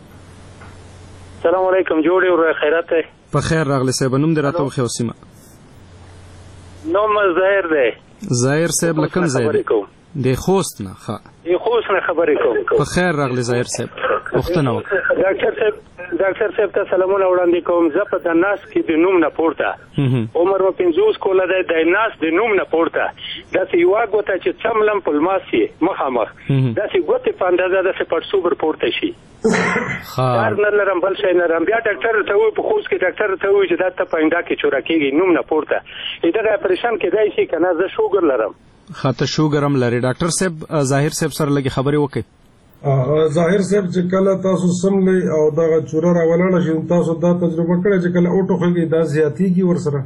سلام علیکم. جوړ یې ورور خیرات دی؟ په خیر راغلی صاحب. نوم دې راته وښیه او سیمه. نوم ظاهر دی. ظاهر صاحب له کوم ځای دی؟ د خوست نه. ښه د خوست نه خبرې کوم. په خیر راغلی ظاهر صاحب. پوښتنه وکړه. ډاکټر صاحب ډاکټر صاحب ته سلامونه وړاندې کوم. زه په د ناس کې د نوم نه پورته عمر مې پنځوس کاله دی، د ناس د نوم نه پورته داسې یوه ګوته چې څملم په لماس یې مخامخ داسې ګوتې په اندازه داسې پړسوبر پورته شي. کار نه لرم، بل شی نه لرم. بیا ډاکټر ته ووایي په خوست کې ډاکټر ته ووایي چې دا ته په انډا کې چوره کېږي نوم نه پورته. دغه اپریشن کېدای شي که نه؟ زه شوګر لرم. ښه ته شوګر هم لرې. ډاکټر صاحب ظاهر صاحب سره لږې خبرې وکړئ. ظاهر صاحب چې کله تاسو سملی او دغه چوره راولاړه شي تاسو دا تجربه کړئ چې کله وټوخېږي دا زیاتېږي ورسره؟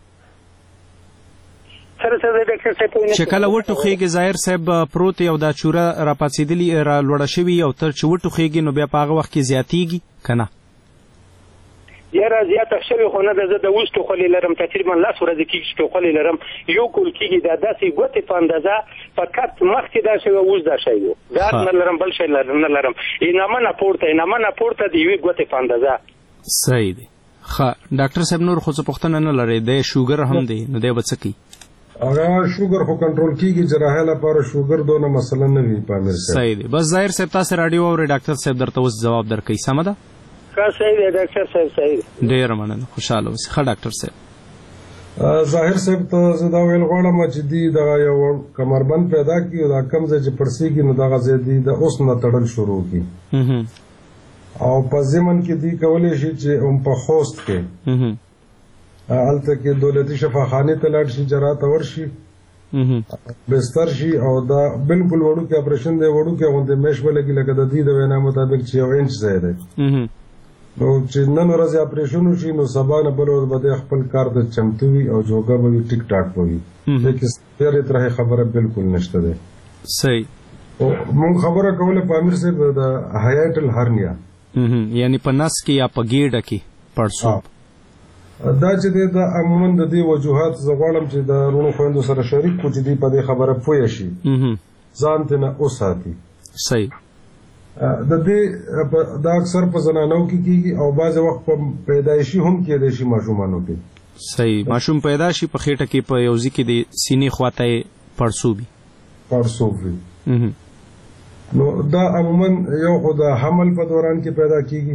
چې کله وټوخېږي ظاهر صاحب پروت او دا چوره راپاڅېدلي را لوړه شوي او تر چې وټوخېږي نو بیا په هغه وخت کې زیاتېږي که نه؟ یاره زیاته شوې خو نه ده. زه د اوس ټوخلې لرم، تقریبا لس ورځې کېږي چې ټوخلې لرم. یو کول کېږي دا داسې ګوتې په اندازه په کټ مخکې دا شی وه اوس دا شی و. ګاز نه لرم، بل شی نه لرم. انامه نه پورته انامه نه پورته د یوې ګوتې په اندازه. صحیح دی. ښه ډاکټر صاحب نور خو څه پوښتنه نه لرئ؟ دی شوګر هم دی نو دی به څه کوي؟ هغه شوګر خو کنټرول کېږي، جراحۍ لپاره شوګر دونه مسله نه وي په امیر صاحب. صحیح دی. بس ظاهر صاحب تاسې راډیو اورئ، ډاکټر صاحب درته اوس ځواب درکوي. سمه ده؟ صحیح دی ډاکټر صاحب. صحیح دی. ډېره مننه. خوشحاله اوسئ. ښه ډاکټر صاحب. ظاهر صاحب ته زه دا ویل غواړم چې دی دغه یو کمربند پیدا کړي او دا کوم ځای چې پړسېږي نو دغه ځای دی د اوس نه تړل شروع کړي او په ضمن کې دی کولی شي چې هم په خوست کې هلته کې دولتي شفاخانې ته لاړ شي، جراح ته ورشي، بستر شي او دا بالکل وړوکی اپریشن دی، وړوکی غوندې میش ولګي لکه د دې د وینا مطابق چې یو انچ ځای دی. نو چې نن ورځې اپریشن وشي نو سبا نه بل ورځ به خپل کار ته چمتو وي او جوګه به وي، ټیک ټاک به وي. لیکن ډېرې طرحې خبره بالکل نشته دی. صحیح. مونږ خبره کوله په امیر صاحب د هایټل هرنیا، یعنی په نس کې یا په ګېډه کې پړسوب. دا چې دی دا عموما د دې وجوهات زه غواړم چې د وروڼو خویندو سره شریک کړو چې دوی په دې خبره پوه شي، ځان ترې نه وساتي. صحیح. د دې دا اکثر په زنانو کې کېږي او بعضې وخت په پیدایشي هم کېدای شي ماشومانو کې. صحیح. ماشوم پیدا شي په خېټه کې په یو ځای کې د سینې خواته یې پړسوب وي. پړسوب وي. نو دا عموما یو خو د حمل په دوران کې پیدا کېږي.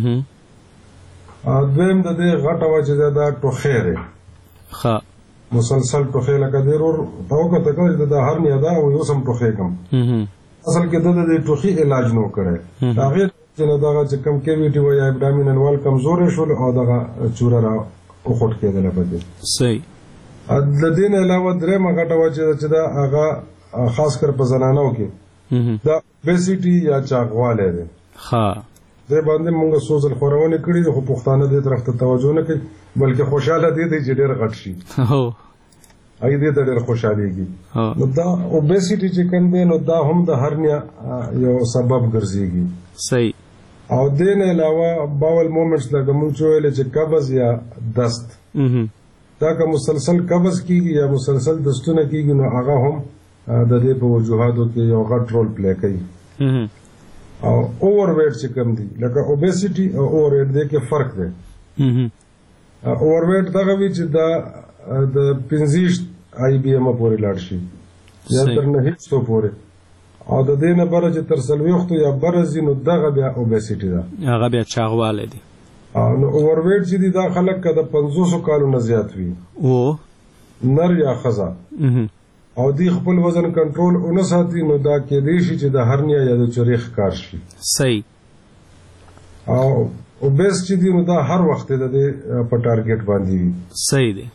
دویم د دې غټه وجه ده دا ټوخی دی. ښه. مسلسل ټوخی لکه دې ورور ته وکته کړی د هرنیا ده او اوس هم ټوخېږم. اصل کې د دې ټوخي علاج نو کړی. د هغې چې نه دغه چې کم کیویټي وایي ابډامینل وال کمزوری شول او دغه چوره را وخوټ کېدله په دې. صحیح. د دې نه علاوه درېیمه غټه وجه ده چې دا هغه خاص کر په زنانو کې دا اوبیسیټي یا چاغوالی دی. ښه. دې باندې موږ څو ځل خورونې کړي دي خو پښتانه دې طرف ته توجه نه کوي بلکې خوشحاله دي چې ډېر غټ شي. هغې دې ته ډېر خوشحالېږي. نو دا اوبیسیټي چې کوم دی نو دا هم د هرنیا یو سبب ګرځېږي. صحیح. او دې نه علاوه باول مومنټس لکه موږ چې ویلې چې قبض یا دست دا که مسلسل قبض کېږي یا مسلسل دستونه کېږي نو هغه هم د دې په وجوهاتو کې یو غټ رول پلی کوي. او اوور ویټ چې کوم دی لکه اوبیسیټي او اوور ویټ دی کې فرق دی. اوور ویټ دغه وي چې دا د پنځه آی بی ایم پورې لاړ شي یا تر نهه پورې او د دې نه بره چې تر څلوېښتو یا بره ځي نو دغه بیا اوبیسیټي ده، هغه بیا چاغوالی دی. نو اوورویټ چې دي دا خلک که د پنځوسو کالو نه زیات وي او نر یا ښځه او دی خپل وزن کنټرول ونه ساتي نو دا کېدای شي چې د هرنیا یا د چرې ښکار شي. صحیح. او اوبیس چې دي نو دا هر وخت د دې په ټارګټ باندې وي. صحیح دی.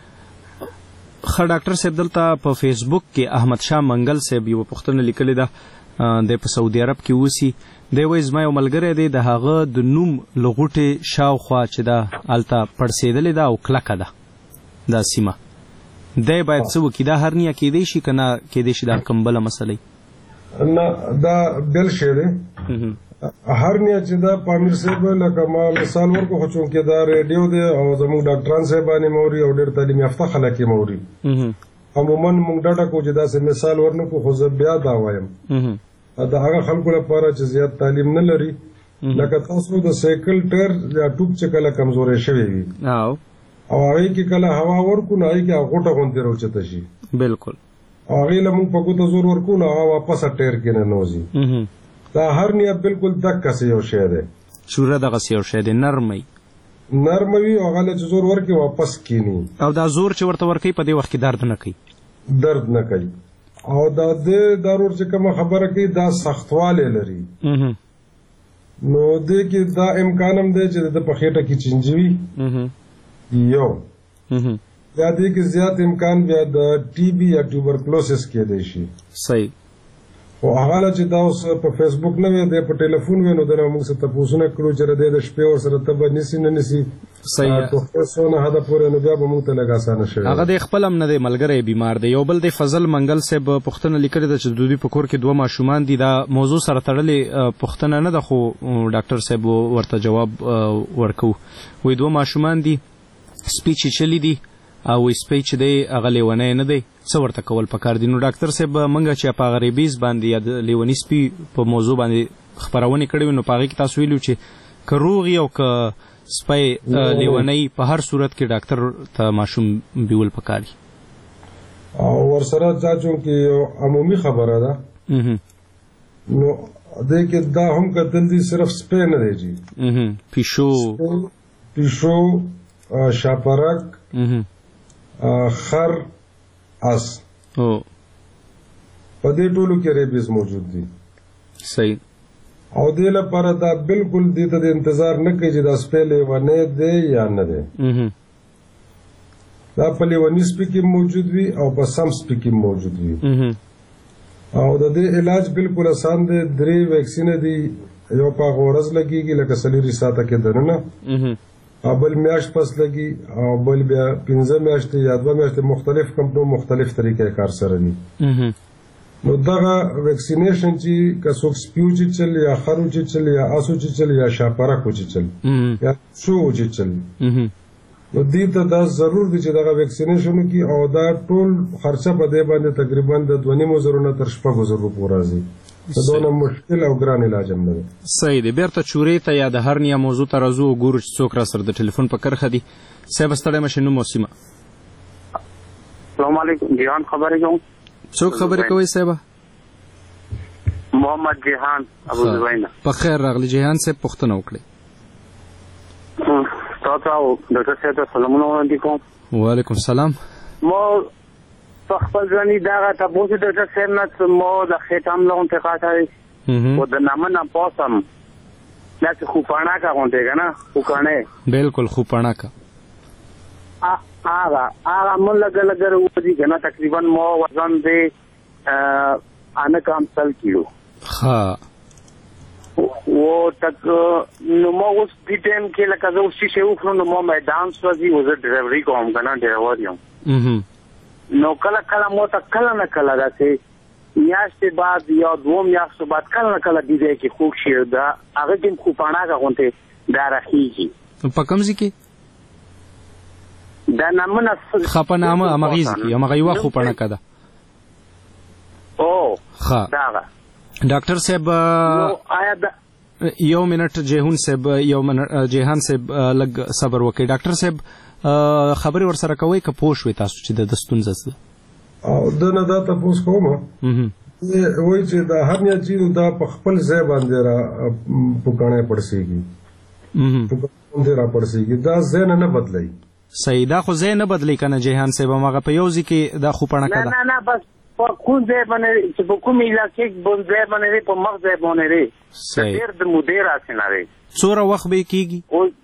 خا ډاکټر صاحب دلته په فیسبوک کې احمد شاه منګل صاحب یو پوښتنه لیکلې ده د په سعودي عرب کې اوسي دی وایي زما یو ملګری دی د هغه د نوم لغوټې شاوخوا چې دا هلته پړسېدلې ده او کلکه ده دا سیمه دی باید څه وکړي دا هرنیه کېدی شي که نه کېدی شي دا کوم بله مسله نه دا بل شی دی هرنیه چې دا پامیر صاحب لکه ما مثال ورکړو خو چونکې دا ریډیو دی او زموږ ډاکټران صاحبان یې موري او ډېر تعلیم یافته خلک یې موري عموما موږ ډاډه کوو چې داسې مثال ورنکړو خو زه بیا دا وایم د هغه خلکو لپاره چې زیات تعلیم نه لري لکه تاسو د سایکل ټایر یا ټوب چې کله کمزوری شوی وي او هغې کې کله هوا ورکړو نو هغې کې هغه غوټه غوندې راوچته شي بالکل او هغې له موږ په ګوته زور ورکړو نو هغه واپسه ټایر کې ننوځي دا هر نیت بالکل دقسې یو شی دی چوره دغسې یو شی دی نرمه نرمه وي او هغه له چې زور ورکړي واپس کینی او دا زور چې ورته ورکوي په دې وخت کې درد نه کوي درد نه کوي او دا د ضرور چې کومه خبره کوي دا سختوالی لري نو دې کې دا امکان هم دی چې د په خېټه کې چینجي وي یو یا دې کې زیات امکان بیا د ټي بي یا ټیوبرکلوسس کېدی شي. صحیح. او هغه چې دا اوس په فیسبوک نه وي دی په ټلیفون وي نو د موږ څه تپوسونه کړو چې د د شپې ورسره تبه نیسي نه نیسي. صحیح. ټوخونه هدا پورې نو بیا به موږ ته لږ اسانه شي. هغه د خپل هم نه دی ملګری بیمار دی. یو بل د فضل منګل صاحب پوښتنه لیکلې ده چې د دوی په کور کې دوه ماشومان دي دا موضوع سره تړلې پوښتنه نه ده خو ډاکټر صاحب ورته جواب ورکو. وایي دوه ماشومان دي سپي چیچلي دي او سپی چې دی هغه لیونی نه دی څه ورته کول پکار دي. نو ډاکټر صاحب موږ چې په هغه ریبیز باندې یا د لیوني سپي په موضوع باندې خپرونې کړې وي نو په هغې کې تاسو ویلو چې که روغ وي او که سپی لیونی په هر صورت کې ډاکټر ته ماشوم بیول پکار دي. او ورسره دا چونکې یو عمومي خبره ده نو دې کې دا هم کتل دي صرف سپی نه دی جي پیشو پیشو شاپرک خر اس او په دې ټولو کې ریبیز موجود دي. صحیح. او دې لپاره دا بالکل دې ته د انتظار نه کوي چې دا سپی لیونی دی یا نه دی. دا په لیوني سپي کې موجود وي او په سم سپي کې موجود وي او د دې علاج بالکل آسان دی. درې ویکسینه دي یو په هغه ورځ لګېږي لکه څلېروي ساعته کې دننه بل میاشت پس لګي او بل بیا پنځه میاشتې یا دوه میاشتې مختلف کمپنو مختلف طریقې کار سره دي. نو دغه ویکسینیشن چې که څوک سپیو چیچل یا خرو چیچل یا آسو چیچل یا شاپرکو چیچل یا شو چیچل نو دې ته دا ضرور دی چې دغه ویکسینیشن وکړي او دا ټول خرچه په دې باندې تقریبا د دوه نیمو زرو نه تر شپږو زرو پورې راځي. دونه مشکل او ګران علاج هم نه دی. صحیح دی. بیرته چورې ته یا د هرنیا موضوع ته راځو ګورو چې څوک را سره د ټلیفون په کرښه دي. صاحب ستړی مه شئ نوم او سیمه. السلام علیکم جهان خبرې کوم. څوک خبرې کوئ صاحب؟ محمد جهان ابو زبینا. په خیر راغلی جهان صاحب پوښتنه وکړئ. تاسو او ډاکټر صاحب ته سلامونه وړاندې کوم. وعلیکم السلام. ما په خپل ځاني دغه تاسو د ډاکټر صاحب نه مو د ختم له انتقاد هي او د نامه نه پوسم لکه خوپانا کا غونډه کنه خوکانه بالکل خوپانا کا آغا آغا من لګ لګ ورودي کنه تقریبا مو وزن دې انا کام سل کیلو ها و تک نو مو اوس دې ټیم کې لکه زه اوس شي وخت نو مو میدان سوځي وزه ډرایوري کوم کنه ډرایور یم نو کله کله مو ته کله نه کله راځي میاشتې بعد یا دوه میاشتې بعد کله نه کله دې کې خوښ شي دا هغه دې خوپانا کا غونته دا راخیږي په کوم ځای کې دا نامونه خپنامه امغیز کې امغه یو خوپانا کده او ها دا ډاکټر صاحب یو منټ جهان صاحب یو منټ جهان صاحب لګ صبر وکړئ. ډاکټر صاحب خبرې ورسره کوئ که پوه شوئ تاسو چې د ستونزه څه ده؟ او دنه دا تاسو کوم وایي چې دا هر نه چې دا په خپل ځای باندې را پکانه پړسیږي دې را پړسېږي دا ځای نه بدلوي. صحیح دا خو ځای نه بدلی کنه جیهان صاحب هغه په یو ځای کې دا خو پړنه کړه. نه نه بس په کوم ځای باندې چې په کوم علاقې بل ځای باندې په مخ ځای باندې لري. ډېر د مدیر اسناري. څوره وخت به کیږي؟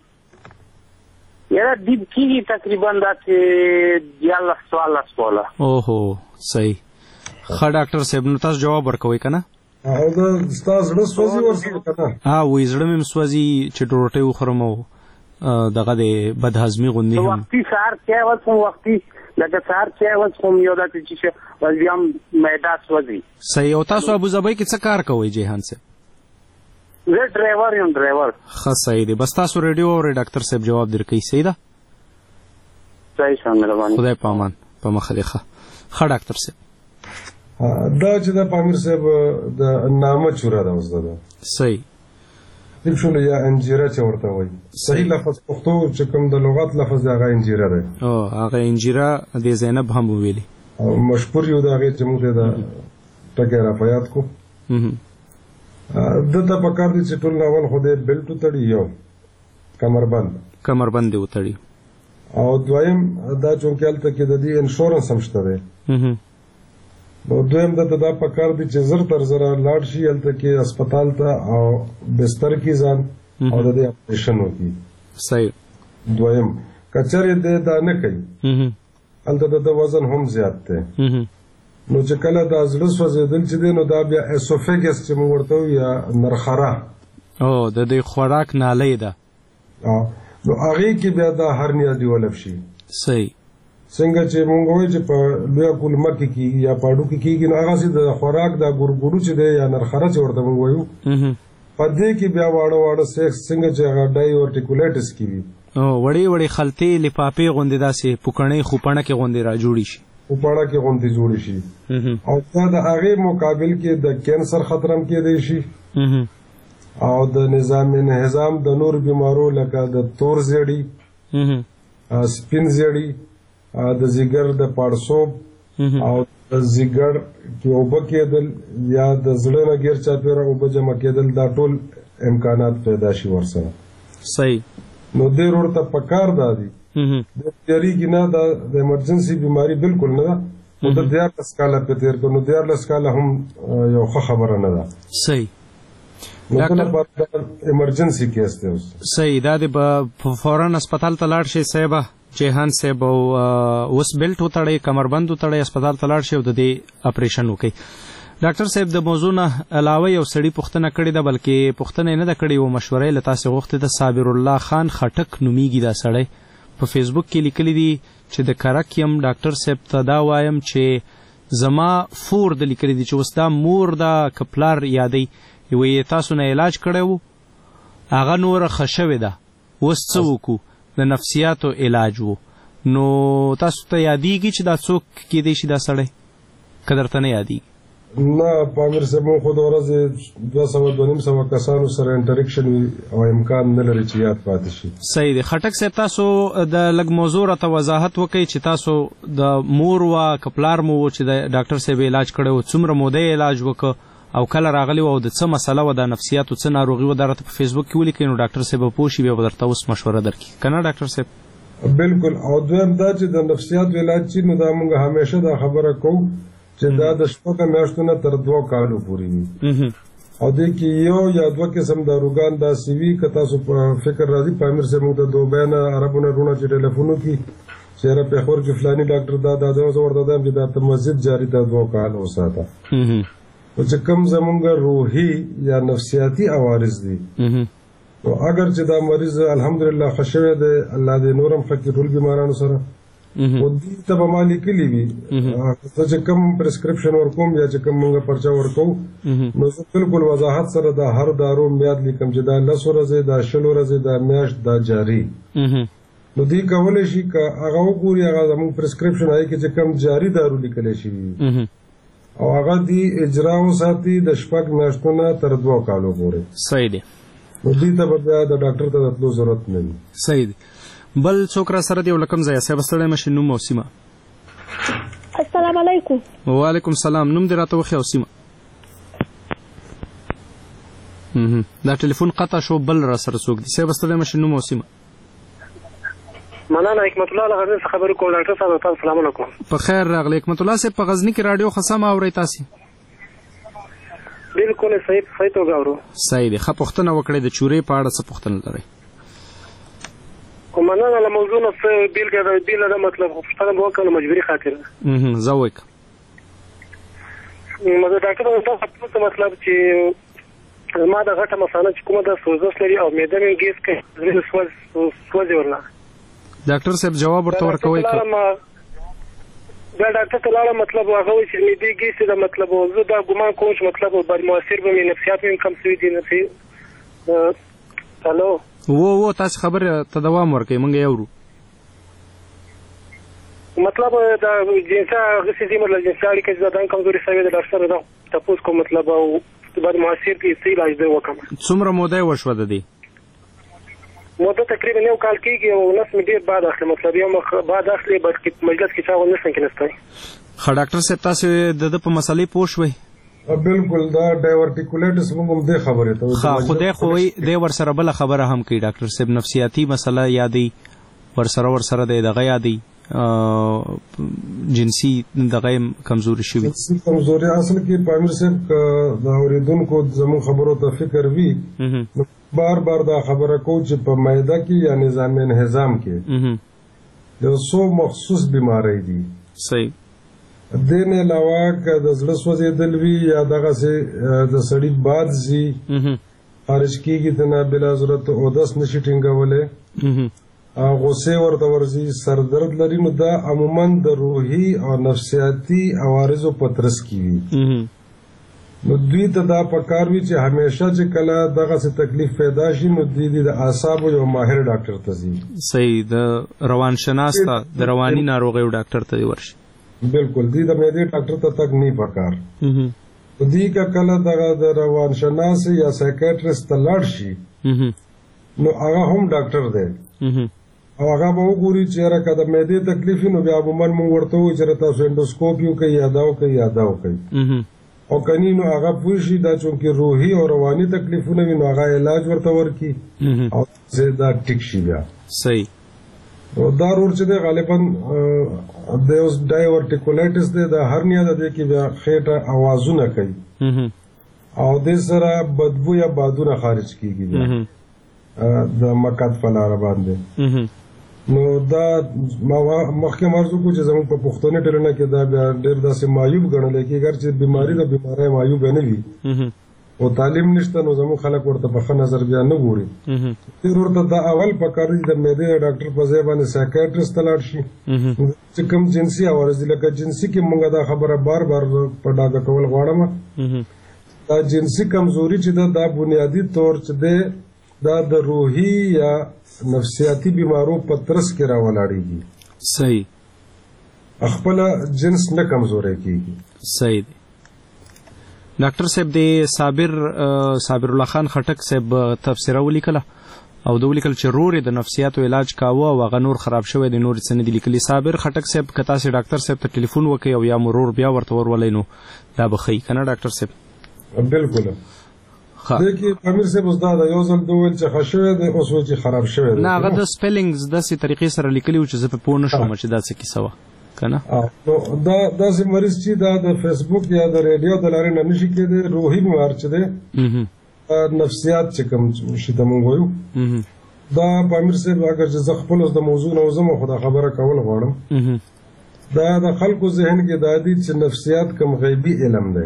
یاره دې کیږي تقریبا دا چې یاله سوال سواله. اوهو صحیح. ښه ډاکټر صاحب نو تاسو جواب ورکوي کنه؟ او دا ستاسو زړه سوځي ورسره کنه؟ ها وې زړه مې سوځي چې ډوټي وخورم او دغه د بدهضمي غوندي هم وختي سهار کې وځم وختي لکه سهار کې وځم یو داسې چې وځم معده سوځي. صحیح. او تاسو ابو ظبي کې څه کار کوئ جیهان صاحب؟ زه ډرایور یم ډرایور. ښه صحیح دی. بس تاسو ریډیو اورئ ډاکټر صاحب جواب درکوي. صحیح ده؟ صحیح شه مهرباني. خدای په امان په مخه دی. ښه ښه ډاکټر صاحب دا چې د پامیر صاحب د نامه چوره ده اوس ده. صحیح. دیم شو یا انجیره چې ورته وایي. صحیح لفظ پښتو چې کوم د لغت لفظ هغه انجیره ده. او هغه انجیره د زینب هم ویلي. او مشهور یو دا هغه چې موږ د ټکي را پیاد کو. دته په کار دي چې ټول ناول خو دې بیلټ تړي یو کمربند کمربند دی وتړي. او دویم دا چې کله ته کې د دې انشورنس هم شته ده. نو دویم د دا په کار دي چې زر تر زر لاړ شي هلته کې هسپتال ته او بستر کې ځان او د دې اپریشن وکړي. صحیح. دویم کچرې دې دا نه کوي هلته د وزن هم زیات دی. نو چې کله دا زړه سوځېدل چې دی نو دا بیا اسوفیګس چې موږ ورته وایو یا نرخره او د دې خوراک نالۍ ده نو هغې کې بیا دا هرنیا ډیولپ شي. صحیح. څنګه چې مونږ وایو چې په لویه کولمه کې کېږي یا په هډوکي کېږي نو هغسې د خوراک دا ګورګورو چې دی یا نرخره چې ورته مونږ وایو په دې کې بیا واړه واړه سیکس څنګه چې هغه ډایورټیکولیټس کې وي وړې وړې خلطې لفافې غوندې داسې پوکڼۍ خوپڼه کې غوندې را جوړې شي خوپڼه کې غوندې جوړې شي او دا د هغې مقابل کې د کینسر خطر هم کېدی شي او د نظام انهضام د نور بیمارو لکه د تور زیړي سپین زیړي د زیګر د پاړسوب او د زیګر کې اوبه کېدل یا د زړه نه غیر چاپیره اوبه جمع کېدل دا ټول امکانات پیدا شي ورسره. صحیح. نو دې ورته پکار دادي د تیریږي نه د ایمرجنسي بیماری بالکل نه ده نو د دیارلس کاله په تیر کې نو دیارلس کاله هم یو ښه خبره نه ده. صحیح. ډاکټر ایمرجنسي کیس دی اوس. صحیح. دا د فورن هسپتال ته لاړ شي صاحب جیهان صاحب او اوس بیلټ وتړئ کمربند وتړئ هسپتال ته لاړ شي او د دې اپریشن وکړئ. ډاکټر صاحب د موضوع نه علاوه یو سړي پوښتنه کړې ده بلکې پوښتنه نه ده کړې او مشوره یې له تاسې غوښتې ده. صابر الله خان خټک نومیږي دا سړی په فیسبوک کې لیکلی دي چې د کرک یم ډاکټر صاحب ته دا وایم چې زما فور د لیکلی دي چې اوس دا مور دا که پلار یادوي وایي تاسو نه علاج کړی و هغه نوره ښه شوې ده اوس څه وکړو د نفسیاتو علاج وو نو تاسو ته یادېږي چې دا څوک کېدی شي دا سړی که درته نه یادېږي؟ نه پامیر صاحب مونږ خو د ورځې دوه سوه دوه نیم سوه کسانو سره انټریکشن وي او امکان نه لري چې یاد پاتې شي. صحیح دی. خټک صاحب تاسو د لږ موضوع راته وضاحت وکړئ چې تاسو د مور وه که پلار مو و چې د ډاکټر صاحب علاج کړی و څومره موده یې علاج وکړه او کله راغلی و او د څه مسله وه د نفسیاتو څه ناروغي وه دا راته په فیسبوک کې ولیکئ نو ډاکټر صاحب به پوه شي بیا به درته اوس مشوره درکړي که نه ډاکټر صاحب؟ بالکل. او دویم دا چې د نفسیاتو علاج چې نو دا موږ همیشه دا خبره کوو چې دا د شپږو میاشتو نه تر دوه کالو پورې وي او دې کې یو یا دوه قسم داروګان داسې وي که تاسو په فکر راځي پامیر صاحب موږ د دوبۍ نه عربو نه رونه چې ټلیفون وکړي چې یاره پېښور کې فلاني ډاکټر دا دا زه ورته وایم چې دا ته مسجد جاري دا دوه کال وساته نو چې کوم زمونږ روحي یا نفسیاتي عوارض دي نو اگر چې دا مریض الحمدلله ښه شوی دی الله دې نور هم ښه کړي ټول بیمارانو سره و دې ته به ما لیکلي وي زه چې کوم پرسکرپشن ورکوم یا چې کوم مونږ پرچه ورکوو نو زه بالکل وضاحت سره دا هر دارو میاد لیکم چې دا لس ورځې دا شل ورځې دا میاشت دا جاري نو دوی کولی شي که هغه وګوري هغه زموږ پرسکرپشن هغې کې چې کوم جاري دارو لیکلی شوي او هغه دی اجرا وساتي د شپږ میاشتو نه تر دوه کالو پورې. صحیح دی. نو دوی ته به بیا د ډاکټر ته د تلو ضرورت نه وي. صحیح دی. بل څوک را سره دی او له کوم ځایه صاحب ستړی مه شي نوم او سیمه؟ السلام علیکم. وعلیکم سلام. نوم دې راته وښیه او سیمه؟ دا ټلیفون قطع شو. بل را سره څوک دی؟ صاحب ستړی مه شي نوم او سیمه؟ مننه حکمت الله له غزني خبرې کوم ډاکټر صاحب تاسو سلام علیکم. په خیر راغلی حکمت الله صاحب. په غزني کې رادیو خصم اورئ تاسو؟ بالکل صحیح صحیح توګه اورو. صحیح دی. ښه پوښتنه وکړئ د چورې په اړه څه پوښتنه لرئ؟ مننه له موضوع نه څه بیلګه ده بیله ده مطلب پوښتنه به وکړم مجبوري خاطر زه وکړم. مزه ډاکټر صاحب څه مطلب چې ما د غټه مثانه چې کومه ده سوزش لري او معده مې ګیس کوي زه سوز سوځي ورله. ډاکټر صاحب جواب ورته ورکوي که دا ډاکټر ته لاړم مطلب هغه وایي چې معدې ګیس ده مطلب زه دا ګمان کوم چې مطلب بد موثر به مې نفسیات مې کم شوي دي نفسي هلو وو وو تاسو خبرې ته دوام ورکوئ موږ یې اورو. مطلب دا جنسي هغسې دي مطلب جنسي اړیکه چې دا هم کمزوري شوې ده ډاکټر صاحب دا تپوس کوم مطلب او بد موثر دي څه علاج دی وکړم. څومره موده یې وشوه د دې؟ موده تقریبا یو کال کېږي او نس مې ډېر باد اخلي مطلب یو مخ باد اخلي بلکې مجلس کې چا ونیسم کې نستی. ښه ډاکټر صاحب تاسو د ده په مسلې پوه شوئ؟ بالکل دا ډایورټیکولیټس موږ هم دې خبرې ته ښه خو دی خو وایي دی ورسره بله خبره هم کوي ډاکټر صاحب نفسیاتي مسله یادوي ورسره ورسره دی دغه یادوي جنسي دغه کمزوري شوي کمزوري اصل کې پامیر صاحب د اورېدونکو زموږ خبرو ته فکر وي بار بار دا خبره کو چې په معده کې یا نظام انهضام کې یو څو مخصوص بیماری دي. صحیح. دې نه علاوه که د زړه سوځېدل وي یا دغسې د سړي باد ځي خارج کېږي د نه بلا ضرورت اودس نشي ټینګولی غصې ورته ورځي سردرد لري نو دا عموما د روحي او نفسیاتي عوارضو په ترڅ کې وي. نو دوی ته دا پکار وي چې همیشه چې کله دغسې تکلیف پیدا شي نو دوی د اعصابو یو ماهر ډاکټر ته ځي. صحیح. د روانشناس ته د رواني ناروغیو ډاکټر ته دی ورشي. بالکل دی د معدې ډاکټر ته تک نه پکار دی که کله دغه د روانشناس یا سایکیټریسټ ته لاړ شي نو هغه هم ډاکټر دی او هغه به وګوري چې یاره که د معدې تکلیف وي نو بیا عموما موږ ورته وایو چې تاسو انډوسکوپ وکړئ یا دا وکړئ یا دا وکړئ او کني نو هغه پوه شي دا چونکې روحي او رواني تکلیفونه وي نو هغه علاج ورته ورکړي او دا ټیک شي بیا. صحیح. دا رور چې دی غالبا د اوس ډایورټیکولیټس دی د هرنیا د دې کې بیا خېټه اوازونه کوي او دې سره بدبو یا بادونه خارج کیږي بیا د مقعد په لاره باندې. نو دا مخکې مرزو کو چې زموږ په پښتني ټولنه کې دا بیا ډېر داسې معیوب ګڼل کېږي اگر چې بیماري د بیمارۍ معیوبه نه وي او تعلیم نشته نو زموږ خلک ورته په ښه نظر بیا نه ګوري. ډېر ورته دا اول پکار دي د معدې ډاکټر په ځای باندې سایکیټریسټ ته لاړ شي چې کوم جنسي عوارض دي لکه جنسي کې موږ دا خبره بار بار په ډاګه کول غواړم دا جنسي کمزوري چې ده دا بنیادي طور چې دی دا د روحي یا نفسیاتي بیمارو په ترڅ کې راولاړېږي. صحیح. خپل جنس نه کمزوری کېږي. صحیح دی. ډاکټر صاحب د صابر صابر الله خان خټک صاحب تفسیره ولیکله او د ولیکل چې رور د نفسیاتو علاج کاوه او هغه نور خراب شوی د نور څه نه دي لیکلي. صابر خټک صاحب که تاسې ډاکټر صاحب ته ټلیفون وکړئ او یا مرور بیا ورته ورولئ نو دا به ښیي که نه ډاکټر صاحب؟ بالکل. دې کې امیر صاحب اوس دا د یو ځل دوه ویل چې ښه شوی دی اوس وایي چې خراب شوی دی. نه هغه د سپیلنګز داسې طریقې سره لیکلي وو چې زه پرې پوه نه شوم چې دا څه کیسه وه که نه. نو دا داسې مریض چې دا د فیسبوک یا د ریډیو د لارې نه نشي کېدی روحي بیمار چې دی نفسیات چې کوم شي ته مونږ وایو دا په امیر صاحب اگر چې زه خپل اوس د موضوع نه وځم خو دا خبره کول غواړم دا د خلکو ذهن کې دا دي چې نفسیات کوم غیبي علم دی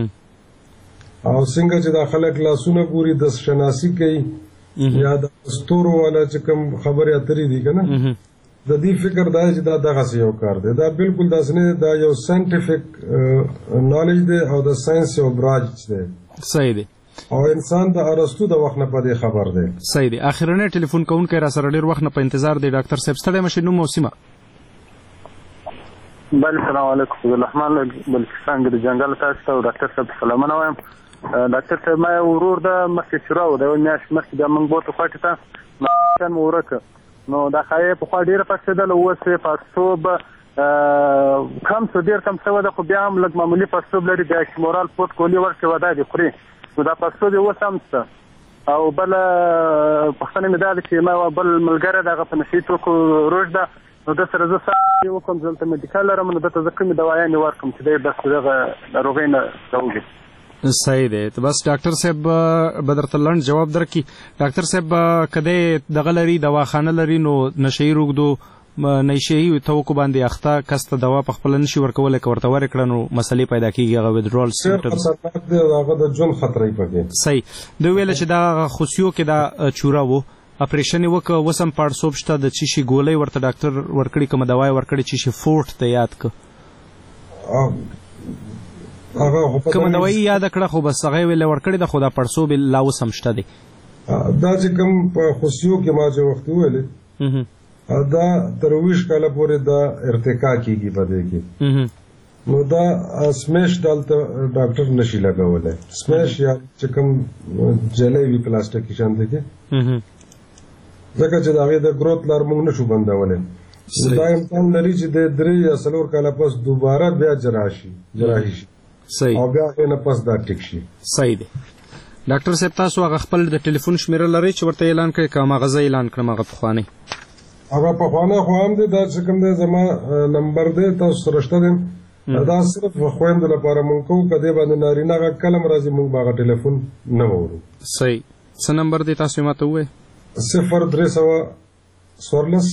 او څنګه چې دا خلک لاسونه ګوري د شناسي کوي یا د ستورو والا چې کوم خبرې اترې دي که نه د دې فکر دا چې دا دغسې یو کار دی دا بالکل داسې نه دا یو ساینټیفیک نالج دی او د ساینس یو برانچ دی. صحیح دی. او انسان د ارسطو د وخت نه په دې خبر دی. صحیح دی. اخرنی ټلیفون کوونکی را سره ډېر وخت نه په انتظار دی ډاکټر صاحب ستړی مشئ نوم او سیمه. بله سلام علیکم عبدالرحمن بلوچستان کې د جنګل تاسو ته ډاکټر صاحب سلامونه وایم. ډاکټر صاحب ما یو ورور د مخکې شروع و د یوه میاشت مخکې بیا موږ بوتو خواټې ته ماشین مو ورکه نو دا ښایي پخوا ډېره پړسېدله اوس یې پړسوب کم څه ډېر کم شوی ده خو بیا هم لږ معمولي پړسوب لري بیا چې مورال پوت کولي ورکړې وه دا دې خوري نو دا پړسوب یې اوس هم شته او بل پښتنه مې دا چې ما بل ملګری دغه په نشي توکو روج ده نو د سره زه سره وکم ځلته میډیکال لرم نو دته ځکه مې دوايانې ورکم چې دی بس دغه ناروغۍ نه راوځي. صحیح دی. ته بس ډاکټر صاحب به درته لنډ جواب درکړي. ډاکټر صاحب کده دغه لري دواخانه لري نو نشي روغدو نشي توکو باندې اخته کسته دوا په خپل نشي ورکول که ورته ورکړه نو مسلې پیدا کیږي هغه ویدرول سیمپټمز هغه د جون خطرې پکې. صحیح. دوی ویل چې دا خوشیو کې دا چوره وو اپریشن وکړه وسم پړسوب شته د چی شي ګولې ورته ډاکټر ورکړي کوم دوا ورکړي چی شي فورت ته یاد ک هغه کوم دوا یاد کړه خو بس هغه ویل ورکړي د خدا پړسوب لا وسم شته دی دا چې کوم خوشیو کې ما چې وخت ویلې دا ترویش کاله پورې دا ارتقا کیږي په دې کې نو دا سمیش دلته ډاکټر نشي لګولای سمیش یا چې کوم جلې وی پلاستیک شان دي کې ځکه چې دا غي د گروث لار موږ نشو بندولای دا امکان لري چې د درې یا څلور کاله پس دوباره بیا جراحي جراحي شي. صحیح. او بیا نه پس دا ټیک شي. صحیح دی. ډاکټر صاحب تاسو هغه خپل د ټلیفون شمیره لري چې ورته اعلان کړئ که ما غزا اعلان کړم هغه په خوانه هغه په خوانه خو هم دي دا چې کوم دی زما نمبر دی تاسو سره شته دی دا صرف خويند لپاره مونږ کو کده باندې نارینه غ کلم راځي مونږ باغه ټلیفون نه وورو. صحیح. څه نمبر دی تاسو ماته وې؟ صفر درې سوه څوارلس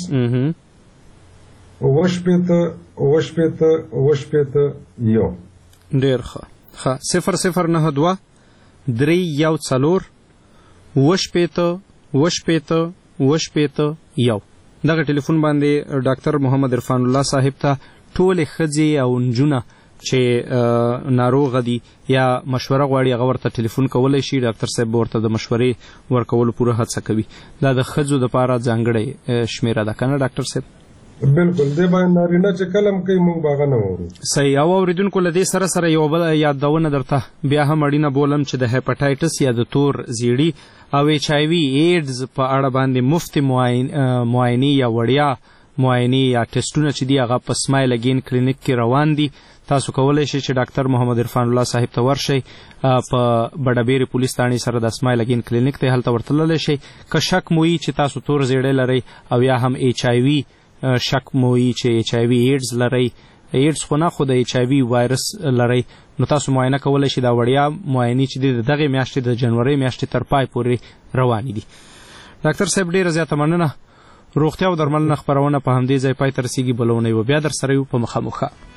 اوه شپېته اوه شپېته اوه شپېته یو. ډېر ښه. ښه صفر صفر نهه دوه درې یو څلور اوه شپېته اوه شپېته اوه شپېته یو. دغه ټلیفون باندې ډاکټر محمد عرفان الله صاحب ته ټولې ښځې او نجونه چې ناروغه دي یا مشوره غواړي هغه ورته ټلیفون کولی شي. ډاکټر صاحب ورته د مشورې ورکولو پوره هڅه کوي. دا د ښځو دپاره ځانګړې شمیره ده که نه ډاکټر صاحب؟ بالکل دی باندې نارینه چې کلم کوي مونږ باغه نه وورو. صحیح. او اوریدونکو له دې سره سره یو بل یادونه درته بیا هم اړینه بولم چې د هیپاټایټس یا د تور زیړي او ایچ آی وي ایډز په اړه باندې مفت معاینې یا وړیا معاینې یا ټیسټونه چې دي هغه په سمایل اگین کلینیک کې روان دي. تاسو کولی شئ چې ډاکټر محمد عرفان الله صاحب ته ورشئ په بډبیرې پولیس تاڼې سره د سمایل اگین کلینیک ته هلته ورتللی شئ. که شک مو وي چې تاسو تور زیړی لرئ او یا هم ایچ آی وي شک مو وي چې ایچ آی وي ایډز لرئ ایډز خو نه خو د ایچ آی وي وایرس لرئ نو تاسو معاینه کولی شئ. دا وړیا معاینې چې دي د دغې میاشتې د جنورۍ میاشتې تر پای پورې روانې دي. ډاکټر صاحب ډېره زیاته مننه. روغتیا او درملنه خپرونه په همدې ځای پای ته رسیږي. بله اونۍ به بیا در سره یو په مخامخه.